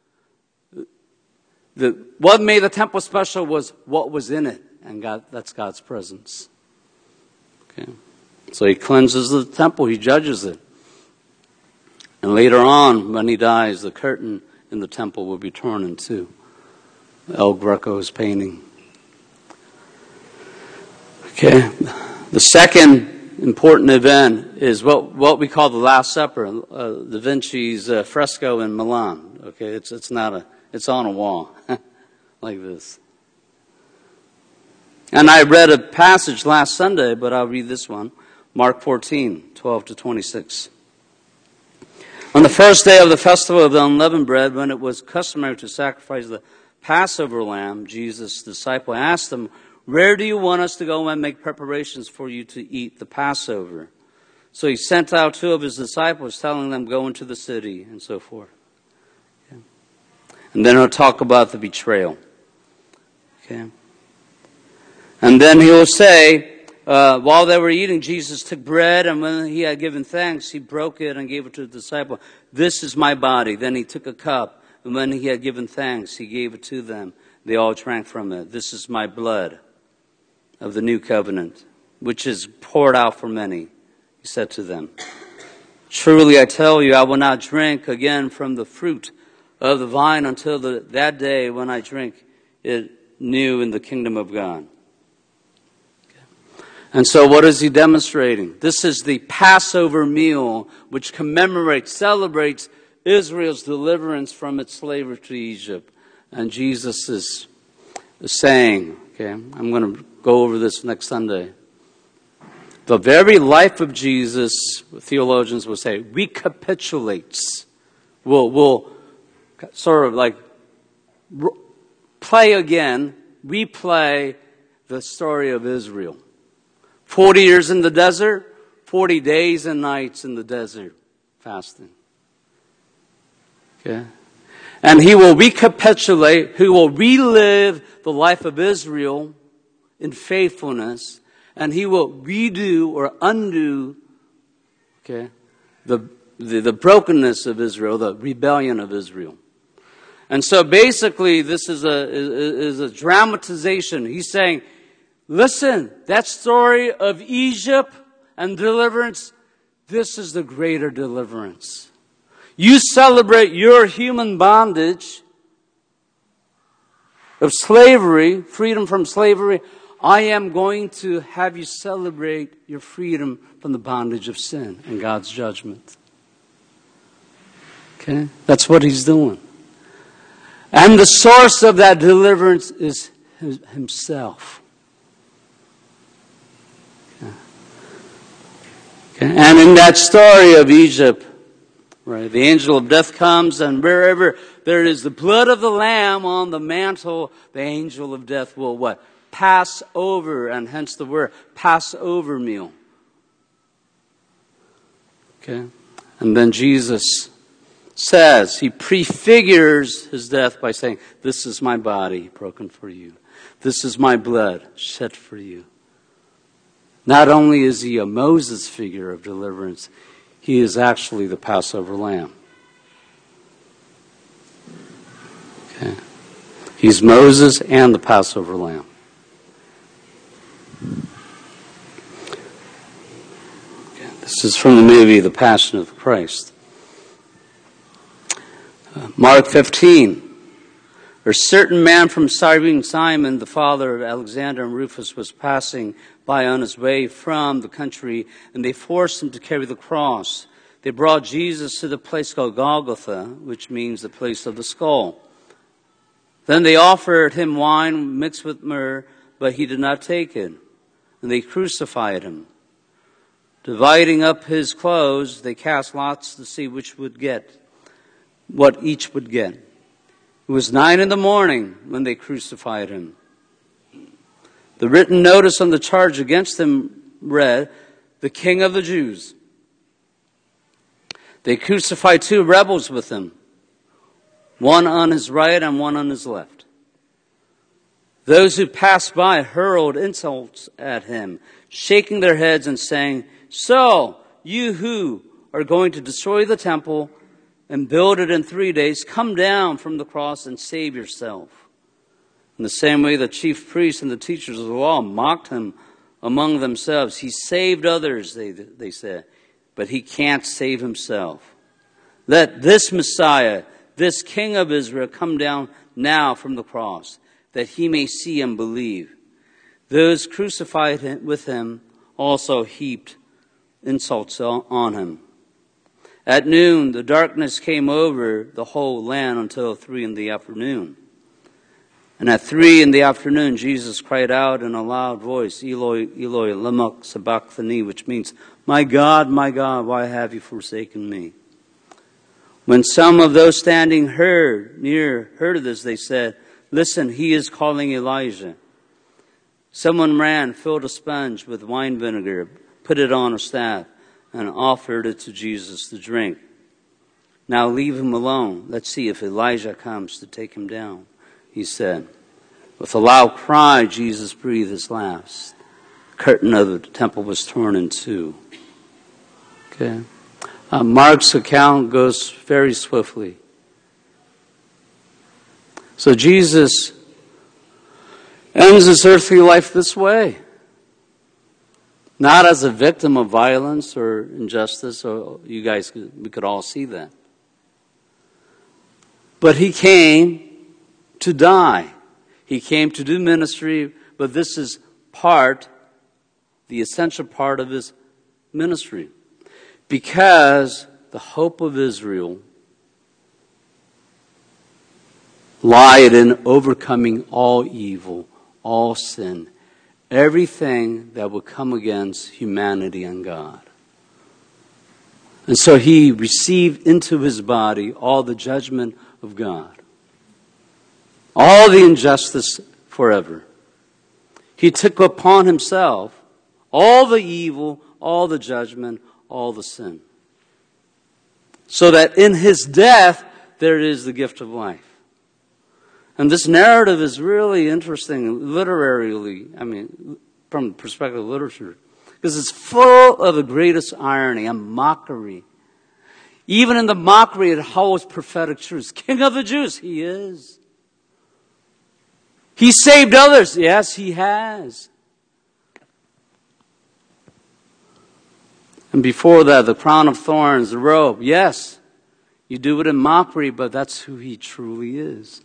What made the temple special was what was in it, and that's God's presence. Okay, so he cleanses the temple, he judges it. And later on, when he dies, the curtain in the temple will be torn in two. El Greco's painting. Okay. The second important event is what we call the Last Supper, Da Vinci's fresco in Milan. Okay, it's on a wall like this. And I read a passage last Sunday, but I'll read this one, Mark 14:12-26. On the first day of the festival of the unleavened bread, when it was customary to sacrifice the Passover lamb, Jesus' disciple asked him, "Where do you want us to go and make preparations for you to eat the Passover?" So he sent out 2 of his disciples, telling them, "Go into the city," and so forth. Okay. And then he'll talk about the betrayal. Okay. And then he will say, while they were eating, Jesus took bread, and when he had given thanks, he broke it and gave it to the disciple. "This is my body." Then he took a cup, and when he had given thanks, he gave it to them. They all drank from it. "This is my blood of the new covenant, which is poured out for many," he said to them. "Truly I tell you, I will not drink again from the fruit of the vine until that day when I drink it new in the kingdom of God." And so what is he demonstrating? This is the Passover meal, which celebrates Israel's deliverance from its slavery to Egypt. And Jesus is saying, okay, I'm going to go over this next Sunday. The very life of Jesus, theologians will say, recapitulates, will sort of like replay the story of Israel. 40 years in the desert, 40 days and nights in the desert, fasting. Okay? And he will recapitulate, he will relive the life of Israel in faithfulness, and he will redo or undo, okay, the brokenness of Israel, the rebellion of Israel. And so basically this is a dramatization. He's saying, listen, that story of Egypt and deliverance, this is the greater deliverance. You celebrate your human bondage of slavery, freedom from slavery. I am going to have you celebrate your freedom from the bondage of sin and God's judgment. Okay? That's what he's doing. And the source of that deliverance is himself. And in that story of Egypt, right, the angel of death comes, and wherever there is the blood of the lamb on the mantle, the angel of death will what? Pass over, and hence the word Passover meal. Okay? And then Jesus says, he prefigures his death by saying, "This is my body broken for you. This is my blood shed for you." Not only is he a Moses figure of deliverance, he is actually the Passover lamb. Okay. He's Moses and the Passover lamb. Okay. This is from the movie The Passion of Christ. Mark 15. A certain man from Cyrene, Simon, the father of Alexander and Rufus, was passing by on his way from the country, and they forced him to carry the cross. They brought Jesus to the place called Golgotha, which means the place of the skull. Then they offered him wine mixed with myrrh, but he did not take it. And they crucified him. Dividing up his clothes, they cast lots to see what each would get. It was 9 a.m. when they crucified him. The written notice on the charge against him read, "The King of the Jews." They crucified 2 rebels with him, one on his right and one on his left. Those who passed by hurled insults at him, shaking their heads and saying, "So, you who are going to destroy the temple and build it in 3 days, come down from the cross and save yourself." In the same way, the chief priests and the teachers of the law mocked him among themselves. He saved others, they said, but he can't save himself. Let this Messiah, this King of Israel, come down now from the cross, that he may see and believe. Those crucified with him also heaped insults on him. At noon, the darkness came over the whole land until 3 p.m. And at 3 p.m, Jesus cried out in a loud voice, Eloi, Eloi, lema sabachthani, which means, my God, why have you forsaken me? When some of those standing near heard of this, they said, listen, he is calling Elijah. Someone ran, filled a sponge with wine vinegar, put it on a staff, and offered it to Jesus to drink. Now leave him alone. Let's see if Elijah comes to take him down, he said. With a loud cry, Jesus breathed his last. The curtain of the temple was torn in two. Okay. Mark's account goes very swiftly. So Jesus ends his earthly life this way. Not as a victim of violence or injustice, or we could all see that. But he came to die. He came to do ministry, but this is the essential part of his ministry. Because the hope of Israel lied in overcoming all evil, all sin, everything that would come against humanity and God. And so he received into his body all the judgment of God, all the injustice forever. He took upon himself all the evil, all the judgment, all the sin. So that in his death, there is the gift of life. And this narrative is really interesting literarily, from the perspective of literature, because it's full of the greatest irony and mockery. Even in the mockery, it holds prophetic truths. King of the Jews, he is. He saved others, yes, he has. And before that, the crown of thorns, the robe, yes, you do it in mockery, but that's who he truly is.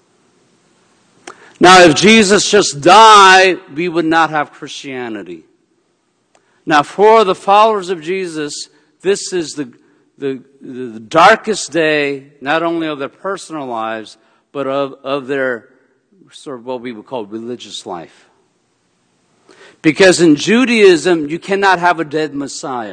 Now, if Jesus just died, we would not have Christianity. Now, for the followers of Jesus, this is the darkest day, not only of their personal lives, but of their sort of what we would call religious life. Because in Judaism, you cannot have a dead Messiah.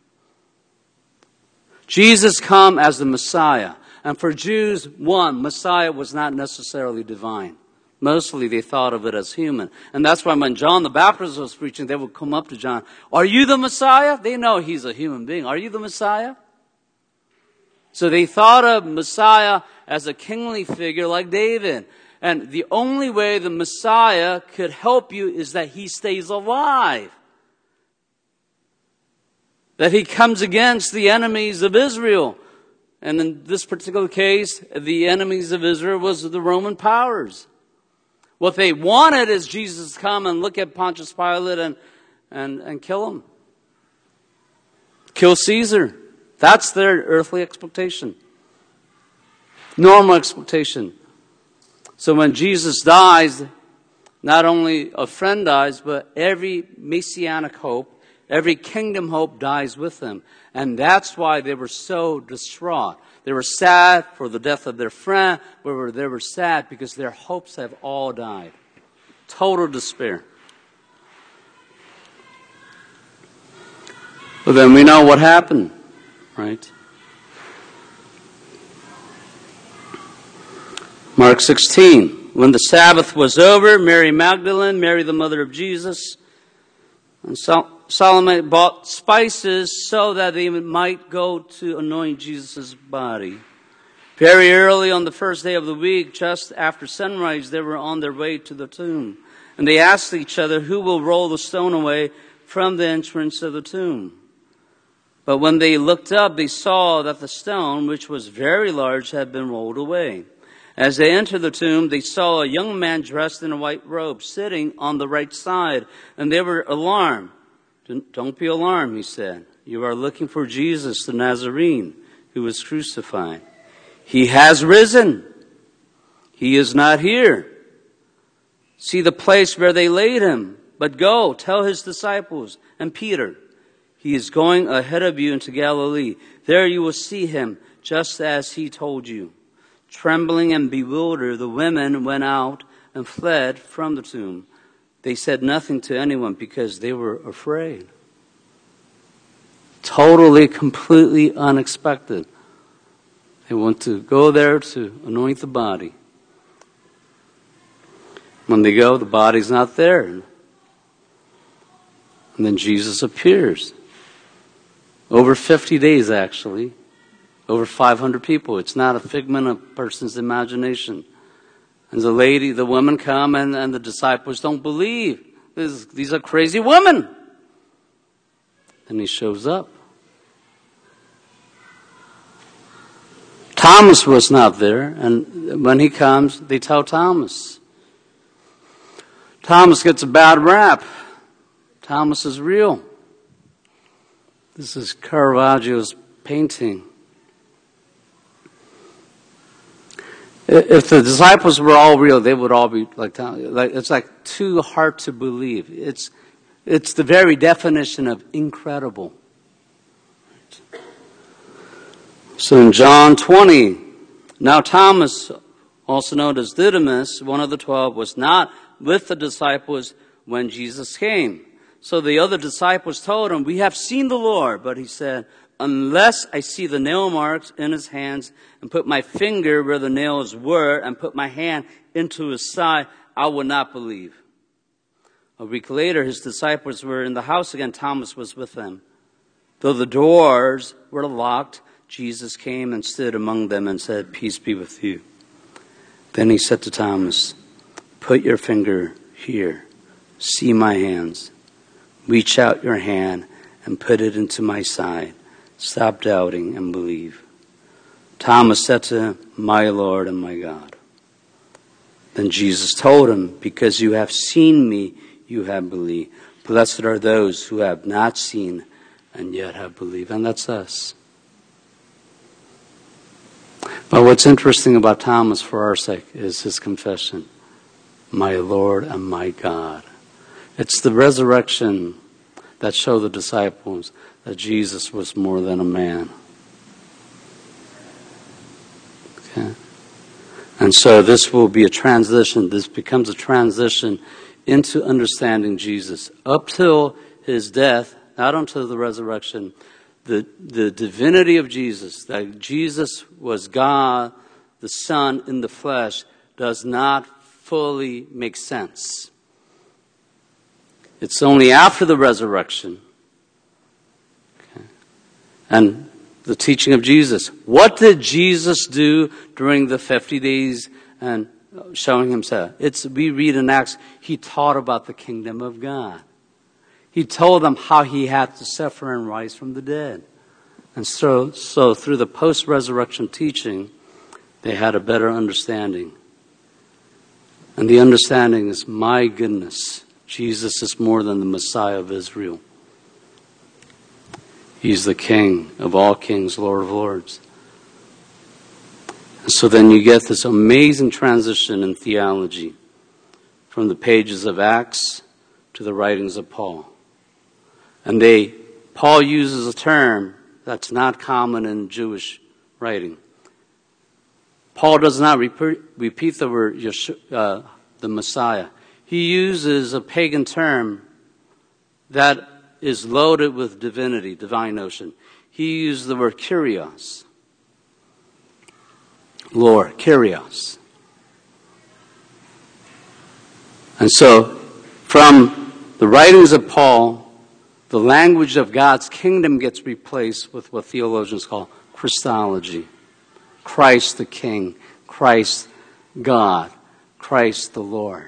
Jesus come as the Messiah. And for Jews, Messiah was not necessarily divine. Mostly they thought of it as human. And that's why when John the Baptist was preaching, they would come up to John, are you the Messiah? They know he's a human being. Are you the Messiah? So they thought of Messiah as a kingly figure like David. And the only way the Messiah could help you is that he stays alive. That he comes against the enemies of Israel. And in this particular case, the enemies of Israel was the Roman powers. What they wanted is Jesus to come and look at Pontius Pilate and kill him. Kill Caesar. That's their earthly expectation. Normal expectation. So when Jesus dies, not only a friend dies, but every messianic hope, every kingdom hope dies with him. And that's why they were so distraught. They were sad for the death of their friend, but they were sad because their hopes have all died. Total despair. But then we know what happened, right? Mark 16. When the Sabbath was over, Mary Magdalene, Mary the mother of Jesus, and Salome bought spices so that they might go to anoint Jesus' body. Very early on the first day of the week, just after sunrise, they were on their way to the tomb. And they asked each other, who will roll the stone away from the entrance of the tomb? But when they looked up, they saw that the stone, which was very large, had been rolled away. As they entered the tomb, they saw a young man dressed in a white robe sitting on the right side, and they were alarmed. Don't be alarmed, he said. You are looking for Jesus, the Nazarene, who was crucified. He has risen. He is not here. see the place where they laid him. But go, tell his disciples and Peter, he is going ahead of you into Galilee. There you will see him, just as he told you." Trembling and bewildered, the women went out and fled from the tomb. They said nothing to anyone because they were afraid. Totally, completely unexpected. They want to go there to anoint the body. When they go, the body's not there. And then Jesus appears. Over 50 days, actually. Over 500 people. It's not a figment of a person's imagination. And the women come and the disciples don't believe. These are crazy women. And he shows up. Thomas was not there. And when he comes, they tell Thomas. Thomas gets a bad rap. Thomas is real. This is Caravaggio's painting. If the disciples were all real, they would all be like Thomas. It's like too hard to believe. It's the very definition of incredible. So in John 20, now Thomas, also known as Didymus, one of the 12, was not with the disciples when Jesus came. So the other disciples told him, "We have seen the Lord." But he said, "Unless I see the nail marks in his hands and put my finger where the nails were and put my hand into his side, I will not believe." A week later, his disciples were in the house again. Thomas was with them. Though the doors were locked, Jesus came and stood among them and said, "Peace be with you." Then he said to Thomas, "Put your finger here. See my hands. Reach out your hand and put it into my side. Stop doubting and believe." Thomas said to him, "My Lord and my God." Then Jesus told him, "Because you have seen me, you have believed. Blessed are those who have not seen and yet have believed." And that's us. But what's interesting about Thomas, for our sake, is his confession. "My Lord and my God." It's the resurrection that showed the disciples that Jesus was more than a man. Okay? And so this will be a transition. This becomes a transition into understanding Jesus. Up till his death, not until the resurrection, the divinity of Jesus, that Jesus was God, the Son in the flesh, does not fully make sense. It's only after the resurrection. Okay. And the teaching of Jesus. What did Jesus do during the 50 days and showing himself? We read in Acts, he taught about the kingdom of God. He told them how he had to suffer and rise from the dead. And so through the post-resurrection teaching, they had a better understanding. And the understanding is, my goodness, Jesus is more than the Messiah of Israel. He's the King of all kings, Lord of lords. And so then you get this amazing transition in theology from the pages of Acts to the writings of Paul. And Paul uses a term that's not common in Jewish writing. Paul does not repeat the word Yeshua, the Messiah. He uses a pagan term that is loaded with divinity, divine notion. He used the word Kyrios. Lord, Kyrios. And so, from the writings of Paul, the language of God's kingdom gets replaced with what theologians call Christology. Christ the King, Christ God, Christ the Lord.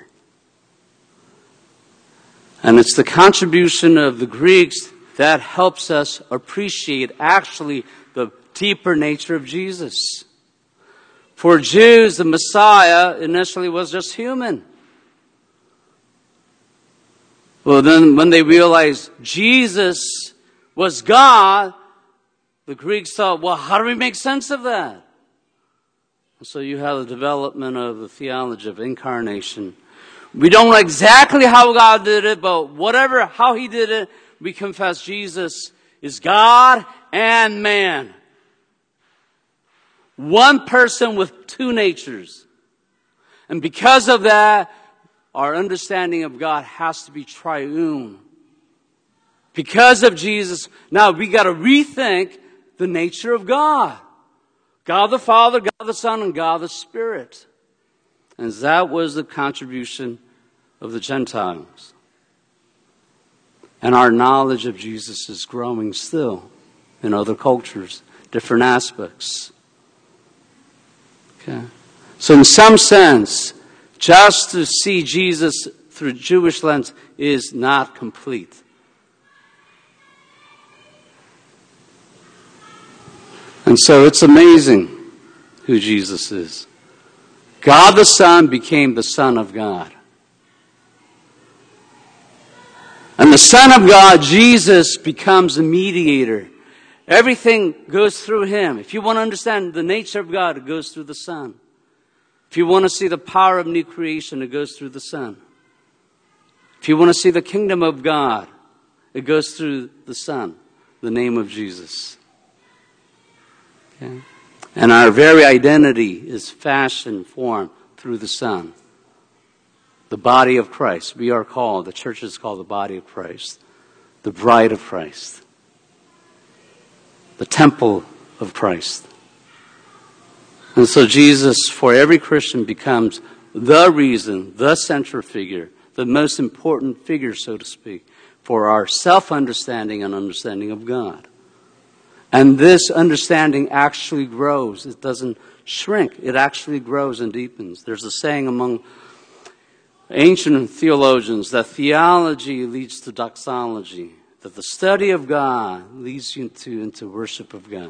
And it's the contribution of the Greeks that helps us appreciate actually the deeper nature of Jesus. For Jews, the Messiah initially was just human. Well, then when they realized Jesus was God, the Greeks thought, well, how do we make sense of that? And so you have the development of the theology of incarnation, We don't know exactly how God did it, but how He did it, we confess Jesus is God and man. One person with two natures. And because of that, our understanding of God has to be triune. Because of Jesus, now we got to rethink the nature of God. God the Father, God the Son, and God the Spirit. And that was the contribution of the Gentiles. And our knowledge of Jesus is growing still in other cultures, different aspects. Okay. So in some sense, just to see Jesus through Jewish lens is not complete. And so it's amazing who Jesus is. God the Son became the Son of God. And the Son of God, Jesus, becomes a mediator. Everything goes through Him. If you want to understand the nature of God, it goes through the Son. If you want to see the power of new creation, it goes through the Son. If you want to see the kingdom of God, it goes through the Son, the name of Jesus. Okay? And our very identity is fashioned, formed through the Son. The body of Christ. We are called, the church is called the body of Christ. The bride of Christ. The temple of Christ. And so Jesus, for every Christian, becomes the reason, the central figure, the most important figure, so to speak, for our self-understanding and understanding of God. And this understanding actually grows. It doesn't shrink. It actually grows and deepens. There's a saying among ancient theologians that theology leads to doxology, that the study of God leads you into worship of God.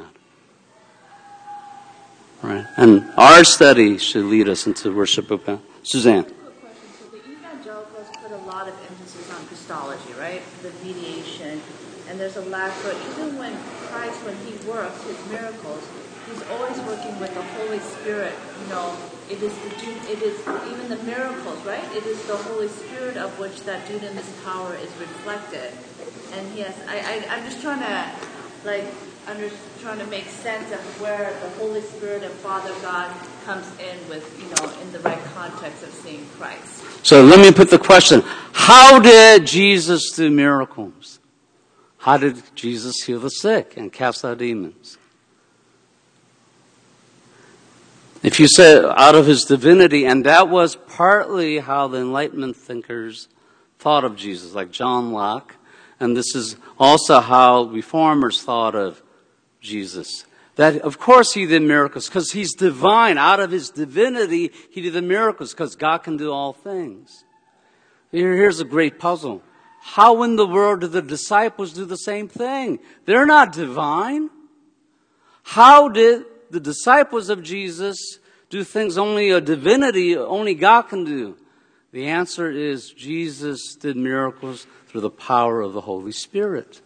Right? And our study should lead us into worship of God. Suzanne. Quick question. So the evangelicals put a lot of emphasis on Christology, right? The mediation. And there's a lack for it. Even when Christ, when He works His miracles, He's always working with the Holy Spirit. You know, it is even the miracles, right? It is the Holy Spirit of which that dunamis power is reflected. And I'm just trying to make sense of where the Holy Spirit and Father God comes in with, in the right context of seeing Christ. So let me put the question: how did Jesus do miracles? How did Jesus heal the sick and cast out demons? If you say out of His divinity, and that was partly how the Enlightenment thinkers thought of Jesus, like John Locke, and this is also how Reformers thought of Jesus. That, of course, He did miracles because He's divine. Out of His divinity, He did the miracles because God can do all things. Here's a great puzzle. How in the world do the disciples do the same thing? They're not divine. How did the disciples of Jesus do things only a divinity, only God can do? The answer is Jesus did miracles through the power of the Holy Spirit.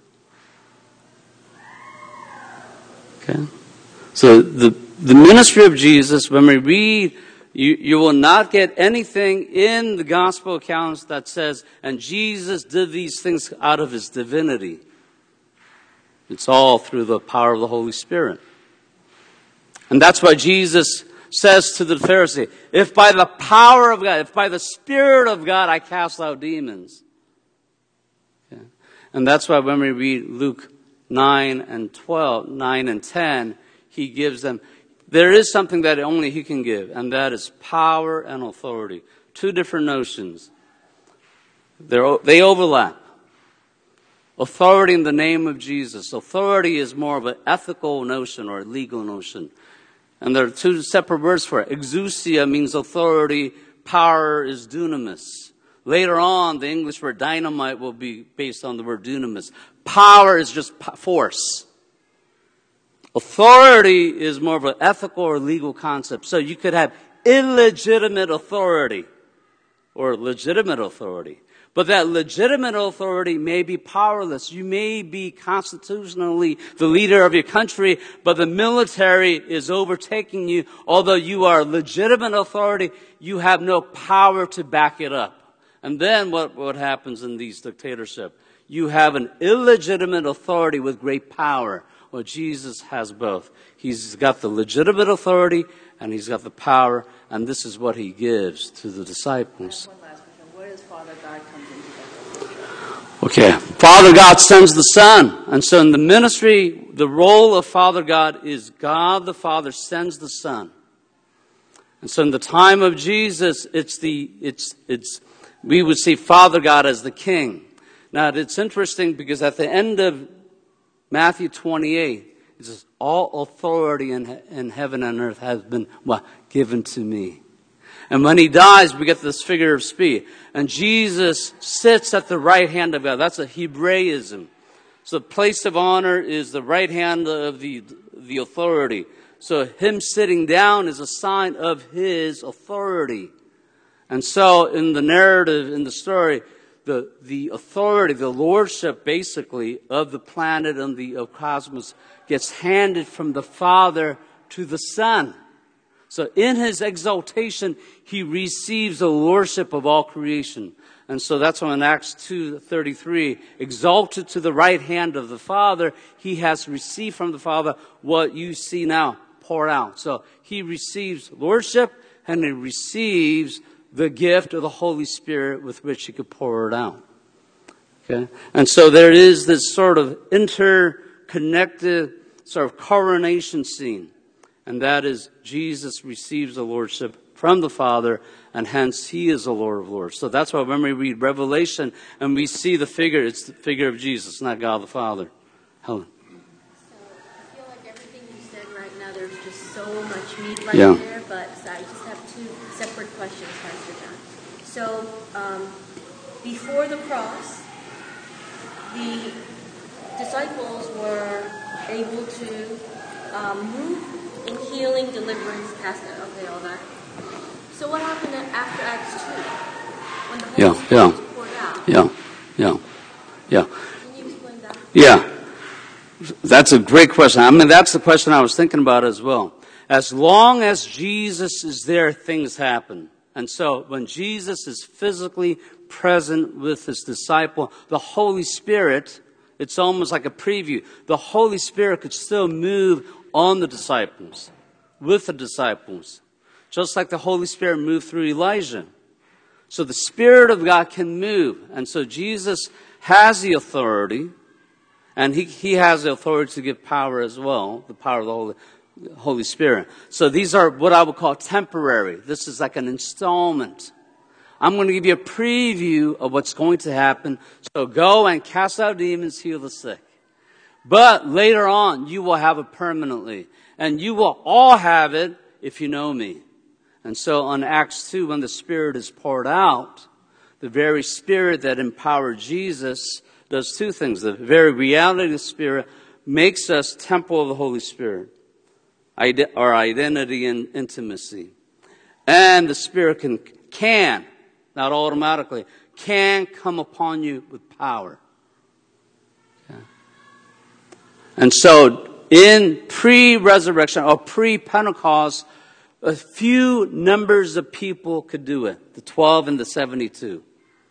Okay? So the ministry of Jesus, when we read, you will not get anything in the gospel accounts that says, and Jesus did these things out of His divinity. It's all through the power of the Holy Spirit. And that's why Jesus says to the Pharisee, if by the power of God, if by the Spirit of God I cast out demons. Okay. And that's why when we read Luke 9 and 10, He gives them, there is something that only He can give, and that is power and authority. Two different notions. They overlap. Authority in the name of Jesus. Authority is more of an ethical notion or a legal notion. And there are two separate words for it. Exousia means authority. Power is dunamis. Later on, the English word dynamite will be based on the word dunamis. Power is just force. Authority is more of an ethical or legal concept. So you could have illegitimate authority or legitimate authority. But that legitimate authority may be powerless. You may be constitutionally the leader of your country, but the military is overtaking you. Although you are legitimate authority, you have no power to back it up. And then what happens in these dictatorships? You have an illegitimate authority with great power. Well, Jesus has both. He's got the legitimate authority and he's got the power, and this is what he gives to the disciples. One last question. Where does Father God come into that? Okay. Father God sends the Son. And so in the ministry, the role of Father God is God the Father sends the Son. And so in the time of Jesus, we would see Father God as the King. Now, it's interesting because at the end of Matthew 28, it says, all authority in heaven and earth has been given to me. And when he dies, we get this figure of speech. And Jesus sits at the right hand of God. That's a Hebraism. So the place of honor is the right hand of the authority. So him sitting down is a sign of his authority. And so in the narrative, in the story, the authority, the lordship basically of the planet and the cosmos gets handed from the Father to the Son. So in his exaltation, he receives the lordship of all creation. And so that's why in Acts 2:33, exalted to the right hand of the Father, he has received from the Father what you see now poured out. So he receives lordship and he receives the gift of the Holy Spirit with which he could pour it out. Okay? And so there is this sort of interconnected sort of coronation scene. And that is Jesus receives the lordship from the Father, and hence he is the Lord of Lords. So that's why when we read Revelation and we see the figure, it's the figure of Jesus, not God the Father. Helen. So I feel like everything you said right now, there's just so much meat right there, but I just have two separate questions, Pastor John. So before the cross, the disciples were able to move in healing, deliverance, cast out, okay, all that. So what happened after Acts 2? When the Holy Spirit was poured out? Yeah. Can you explain that? Yeah. That's a great question. I mean, that's the question I was thinking about as well. As long as Jesus is there, things happen. And so when Jesus is physically present with his disciple, the Holy Spirit, it's almost like a preview. The Holy Spirit could still move on the disciples, with the disciples, just like the Holy Spirit moved through Elijah. So the Spirit of God can move. And so Jesus has the authority, and he has the authority to give power as well, the power of the Holy Spirit. So these are what I would call temporary. This is like an installment. I'm going to give you a preview of what's going to happen. So go and cast out demons, heal the sick. But later on, you will have it permanently. And you will all have it if you know me. And so on Acts 2, when the Spirit is poured out, the very Spirit that empowered Jesus does two things. The very reality of the Spirit makes us temple of the Holy Spirit. Our identity and intimacy. And the Spirit can, not automatically, can come upon you with power. Okay. And so in pre-resurrection or pre-Pentecost, a few numbers of people could do it. The 12 and the 72.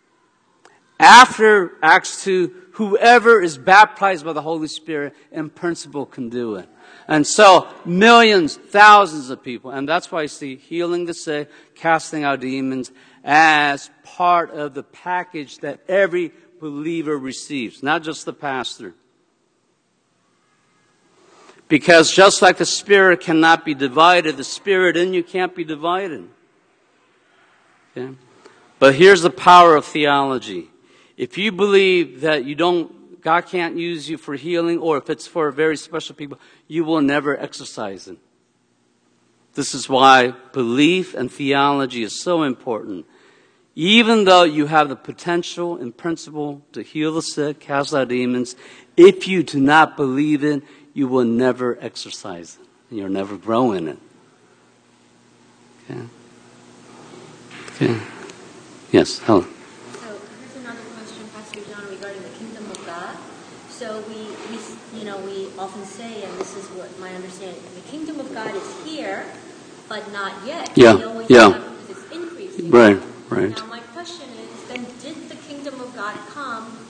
After Acts 2, whoever is baptized by the Holy Spirit in principle can do it. And so millions, thousands of people. And that's why I see healing the sick, casting out demons as part of the package that every believer receives, not just the pastor. Because just like the Spirit cannot be divided, the Spirit in you can't be divided. Okay? But here's the power of theology. If you believe that God can't use you for healing, or if it's for very special people, you will never exercise it. This is why belief and theology is so important. Even though you have the potential and principle to heal the sick, cast out demons, if you do not believe it, you will never exercise it. You'll never grow in it. Okay. Yes, Helen. So here's another question, Pastor John, regarding the kingdom of God. So we often say, and this is what my understanding, the kingdom of God is here, but not yet. Yeah. We always have it because it's increasing. Right. Now my question is, then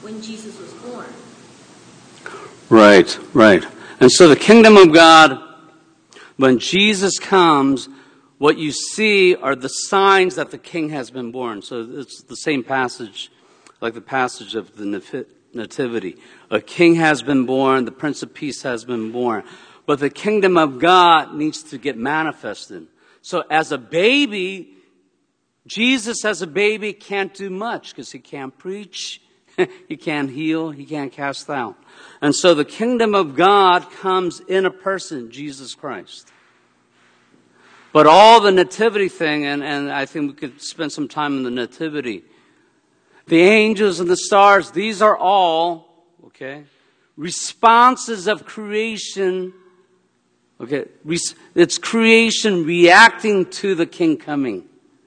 when Jesus was born. Right, right. And so the kingdom of God, when Jesus comes, what you see are the signs that the king has been born. So it's the same passage, like the passage of the Nativity. A king has been born, the Prince of Peace has been born. But the kingdom of God needs to get manifested. So as a baby, Jesus as a baby can't do much because he can't preach, he can't heal, he can't cast out. And so the kingdom of God comes in a person, Jesus Christ. But all the nativity thing, and I think we could spend some time in the nativity, the angels and the stars, these are all, okay, responses of creation. Okay, it's creation reacting to the king coming.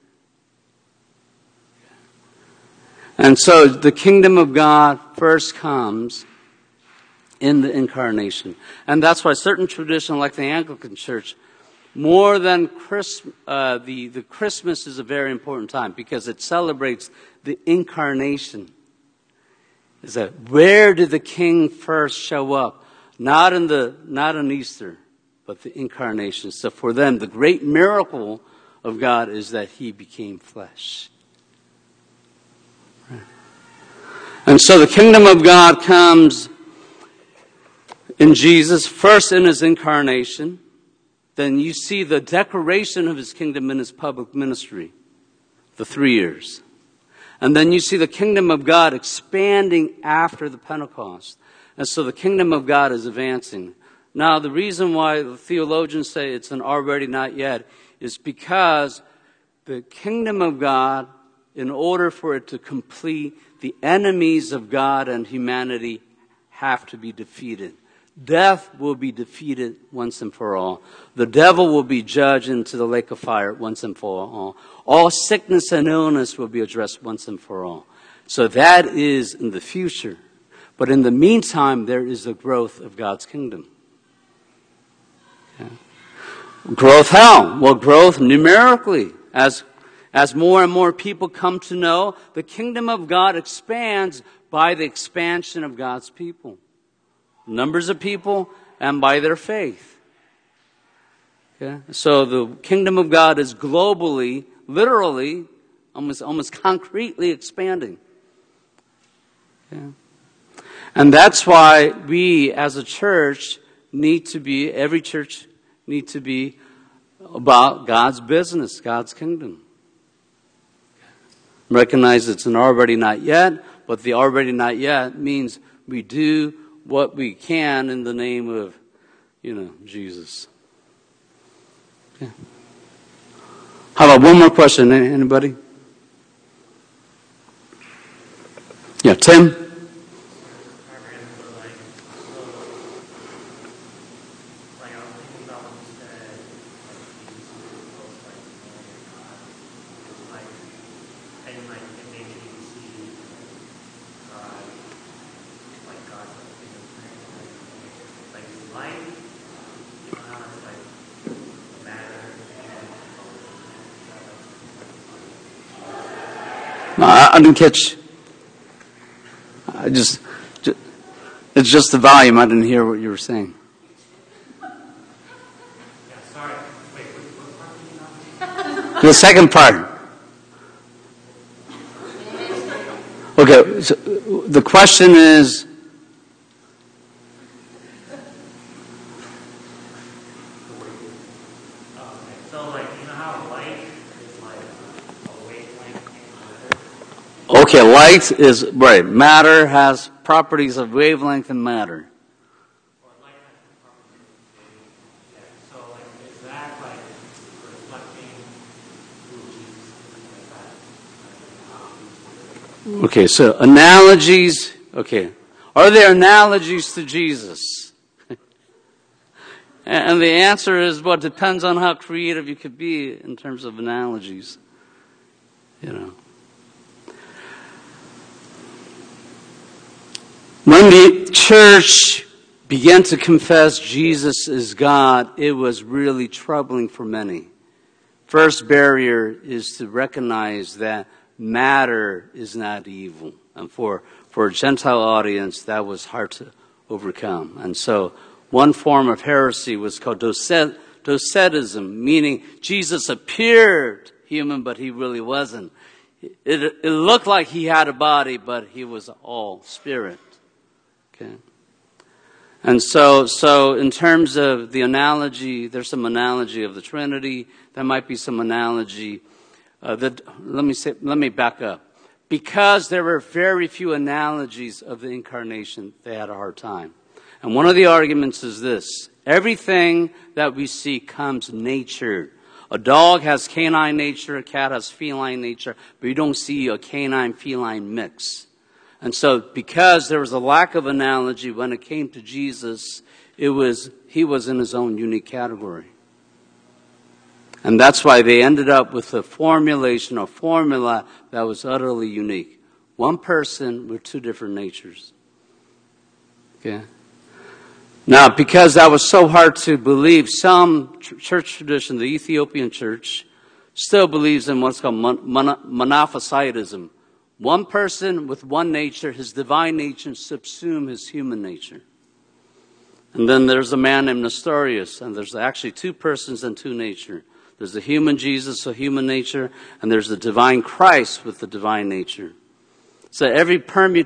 And so the kingdom of God first comes in the incarnation. And that's why certain tradition, like the Anglican Church, more than the Christmas is a very important time because it celebrates the incarnation. Is that where did the king first show up? Not in Easter, but the incarnation. So for them, the great miracle of God is that he became flesh. Right. And so the kingdom of God comes in Jesus, first in his incarnation. Then you see the declaration of his kingdom in his public ministry, the 3 years. And then you see the kingdom of God expanding after the Pentecost. And so the kingdom of God is advancing. Now, the reason why the theologians say it's an already not yet is because the kingdom of God, in order for it to complete, the enemies of God and humanity have to be defeated. Death will be defeated once and for all. The devil will be judged into the lake of fire once and for all. All sickness and illness will be addressed once and for all. So that is in the future. But in the meantime, there is the growth of God's kingdom. Okay. Growth how? Well, growth numerically. As more and more people come to know, the kingdom of God expands by the expansion of God's people. Numbers of people and by their faith. Okay? So the kingdom of God is globally, literally, almost concretely expanding. Okay? And that's why we as a church every church need to be about God's business, God's kingdom. Recognize it's an already not yet, but the already not yet means we do what we can in the name of, Jesus. Yeah. How about one more question? Anybody? Yeah, Tim? I didn't catch. It's just the volume. I didn't hear what you were saying. Sorry. Wait, what part? The second part. Okay, so the question is. Okay, light is, right, matter has properties of wavelength and matter. So, is that reflecting who Jesus is? Okay, so analogies, okay. Are there analogies to Jesus? And the answer is, well, it depends on how creative you could be in terms of analogies. When the church began to confess Jesus is God, it was really troubling for many. First barrier is to recognize that matter is not evil. And for a Gentile audience, that was hard to overcome. And so one form of heresy was called Docetism, meaning Jesus appeared human, but he really wasn't. It looked like he had a body, but he was all spirit. Okay. And so in terms of the analogy, there's some analogy of the Trinity. There might be some analogy let me back up. Because there were very few analogies of the incarnation, they had a hard time. And one of the arguments is this: everything that we see comes natured. A dog has canine nature, a cat has feline nature, but you don't see a canine-feline mix. And so because there was a lack of analogy when it came to Jesus, he was in his own unique category. And that's why they ended up with a formula that was utterly unique. One person with two different natures. Okay? Now, because that was so hard to believe, some church tradition, the Ethiopian church, still believes in what's called monophysitism. One person with one nature, his divine nature, subsume his human nature. And then there's a man named Nestorius, and there's actually two persons and two nature. There's the human Jesus, a human nature, and there's the divine Christ with the divine nature. So every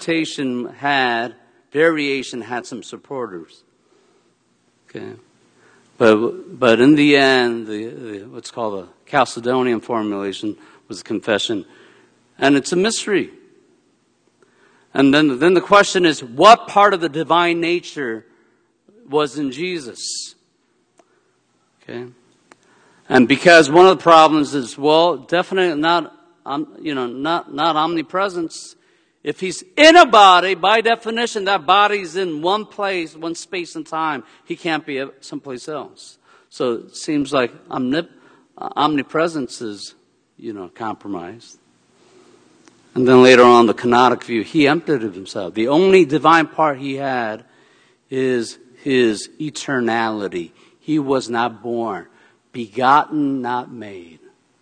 variation had some supporters. Okay, but in the end, the what's called the Chalcedonian formulation was a confession, and it's a mystery. And then the question is, what part of the divine nature was in Jesus? Okay, and because one of the problems is, definitely not omnipresence. If he's in a body, by definition, that body's in one place, one space and time. He can't be someplace else. So it seems like omnipresence is, compromised. And then later on, the kenotic view, he emptied of himself. The only divine part he had is his eternality. He was not born, begotten, not made.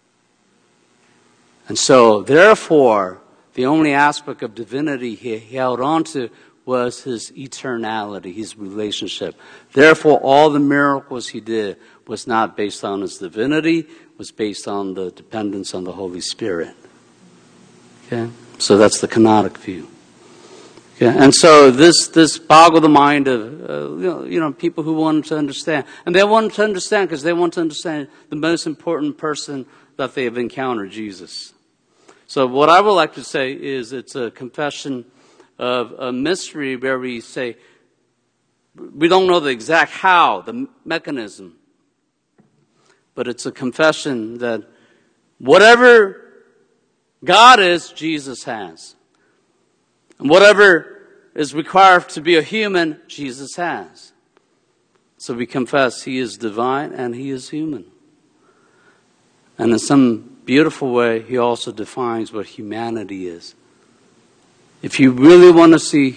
And so, therefore, the only aspect of divinity he held on to was his eternality, his relationship. Therefore, all the miracles he did was not based on his divinity, was based on the dependence on the Holy Spirit. Okay? So that's the kenotic view. Okay? And so this boggled the mind of people who wanted to understand. And they wanted to understand because they want to understand the most important person that they have encountered, Jesus. So what I would like to say is it's a confession of a mystery where we say we don't know the exact how, the mechanism. But it's a confession that whatever God is, Jesus has. And whatever is required to be a human, Jesus has. So we confess he is divine and he is human. And in some beautiful way, he also defines what humanity is. If you really want to see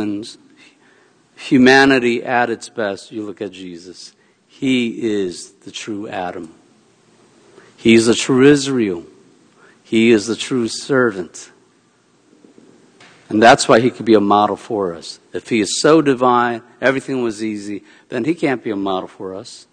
humanity at its best, you look at Jesus. He is the true Adam. He is the true Israel. He is the true servant. And that's why he could be a model for us. If he is so divine, everything was easy, then he can't be a model for us.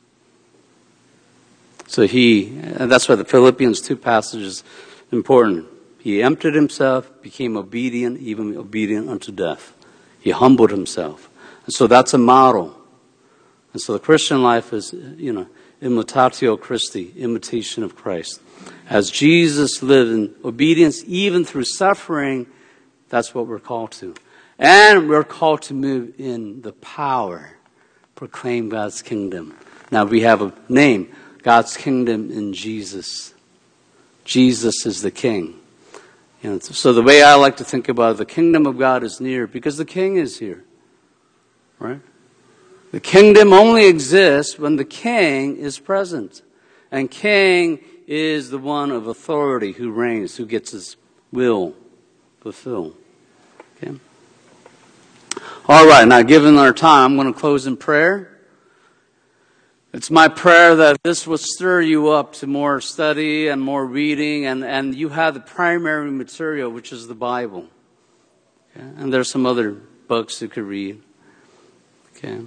So and that's why the Philippians 2 passage is important. He emptied himself, became obedient, even obedient unto death. He humbled himself. And so that's a model. And so the Christian life is, imitatio Christi, imitation of Christ. As Jesus lived in obedience, even through suffering, that's what we're called to. And we're called to move in the power, proclaim God's kingdom. Now we have a name. God's kingdom in Jesus. Jesus is the King. So the way I like to think about it, the kingdom of God is near because the King is here. Right? The kingdom only exists when the King is present. And King is the one of authority who reigns, who gets his will fulfilled. Okay? All right, now given our time, I'm going to close in prayer. It's my prayer that this will stir you up to more study and more reading, and you have the primary material, which is the Bible. Okay? And there's some other books you could read. Okay.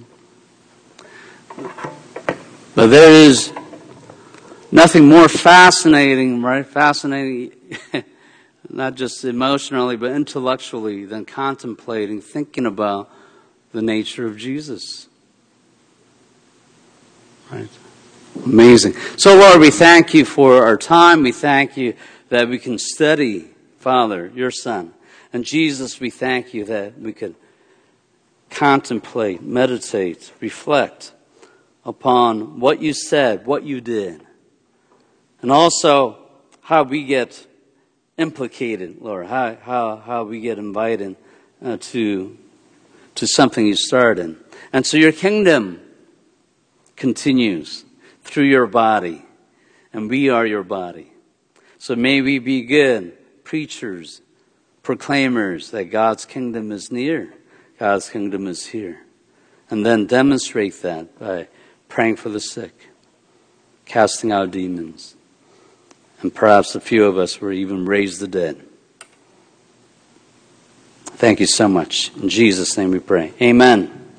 But there is nothing more fascinating, right? Fascinating, not just emotionally, but intellectually, than contemplating, thinking about the nature of Jesus. Right? Amazing. So, Lord, we thank you for our time. We thank you that we can study, Father, your Son. And Jesus, we thank you that we could contemplate, meditate, reflect upon what you said, what you did. And also how we get implicated, Lord, how we get invited to something you started. And so your kingdom continues through your body, and we are your body. So may we be good preachers, proclaimers that God's kingdom is near, God's kingdom is here. And then demonstrate that by praying for the sick, casting out demons, and perhaps a few of us will even raise the dead. Thank you so much. In Jesus' name we pray. Amen.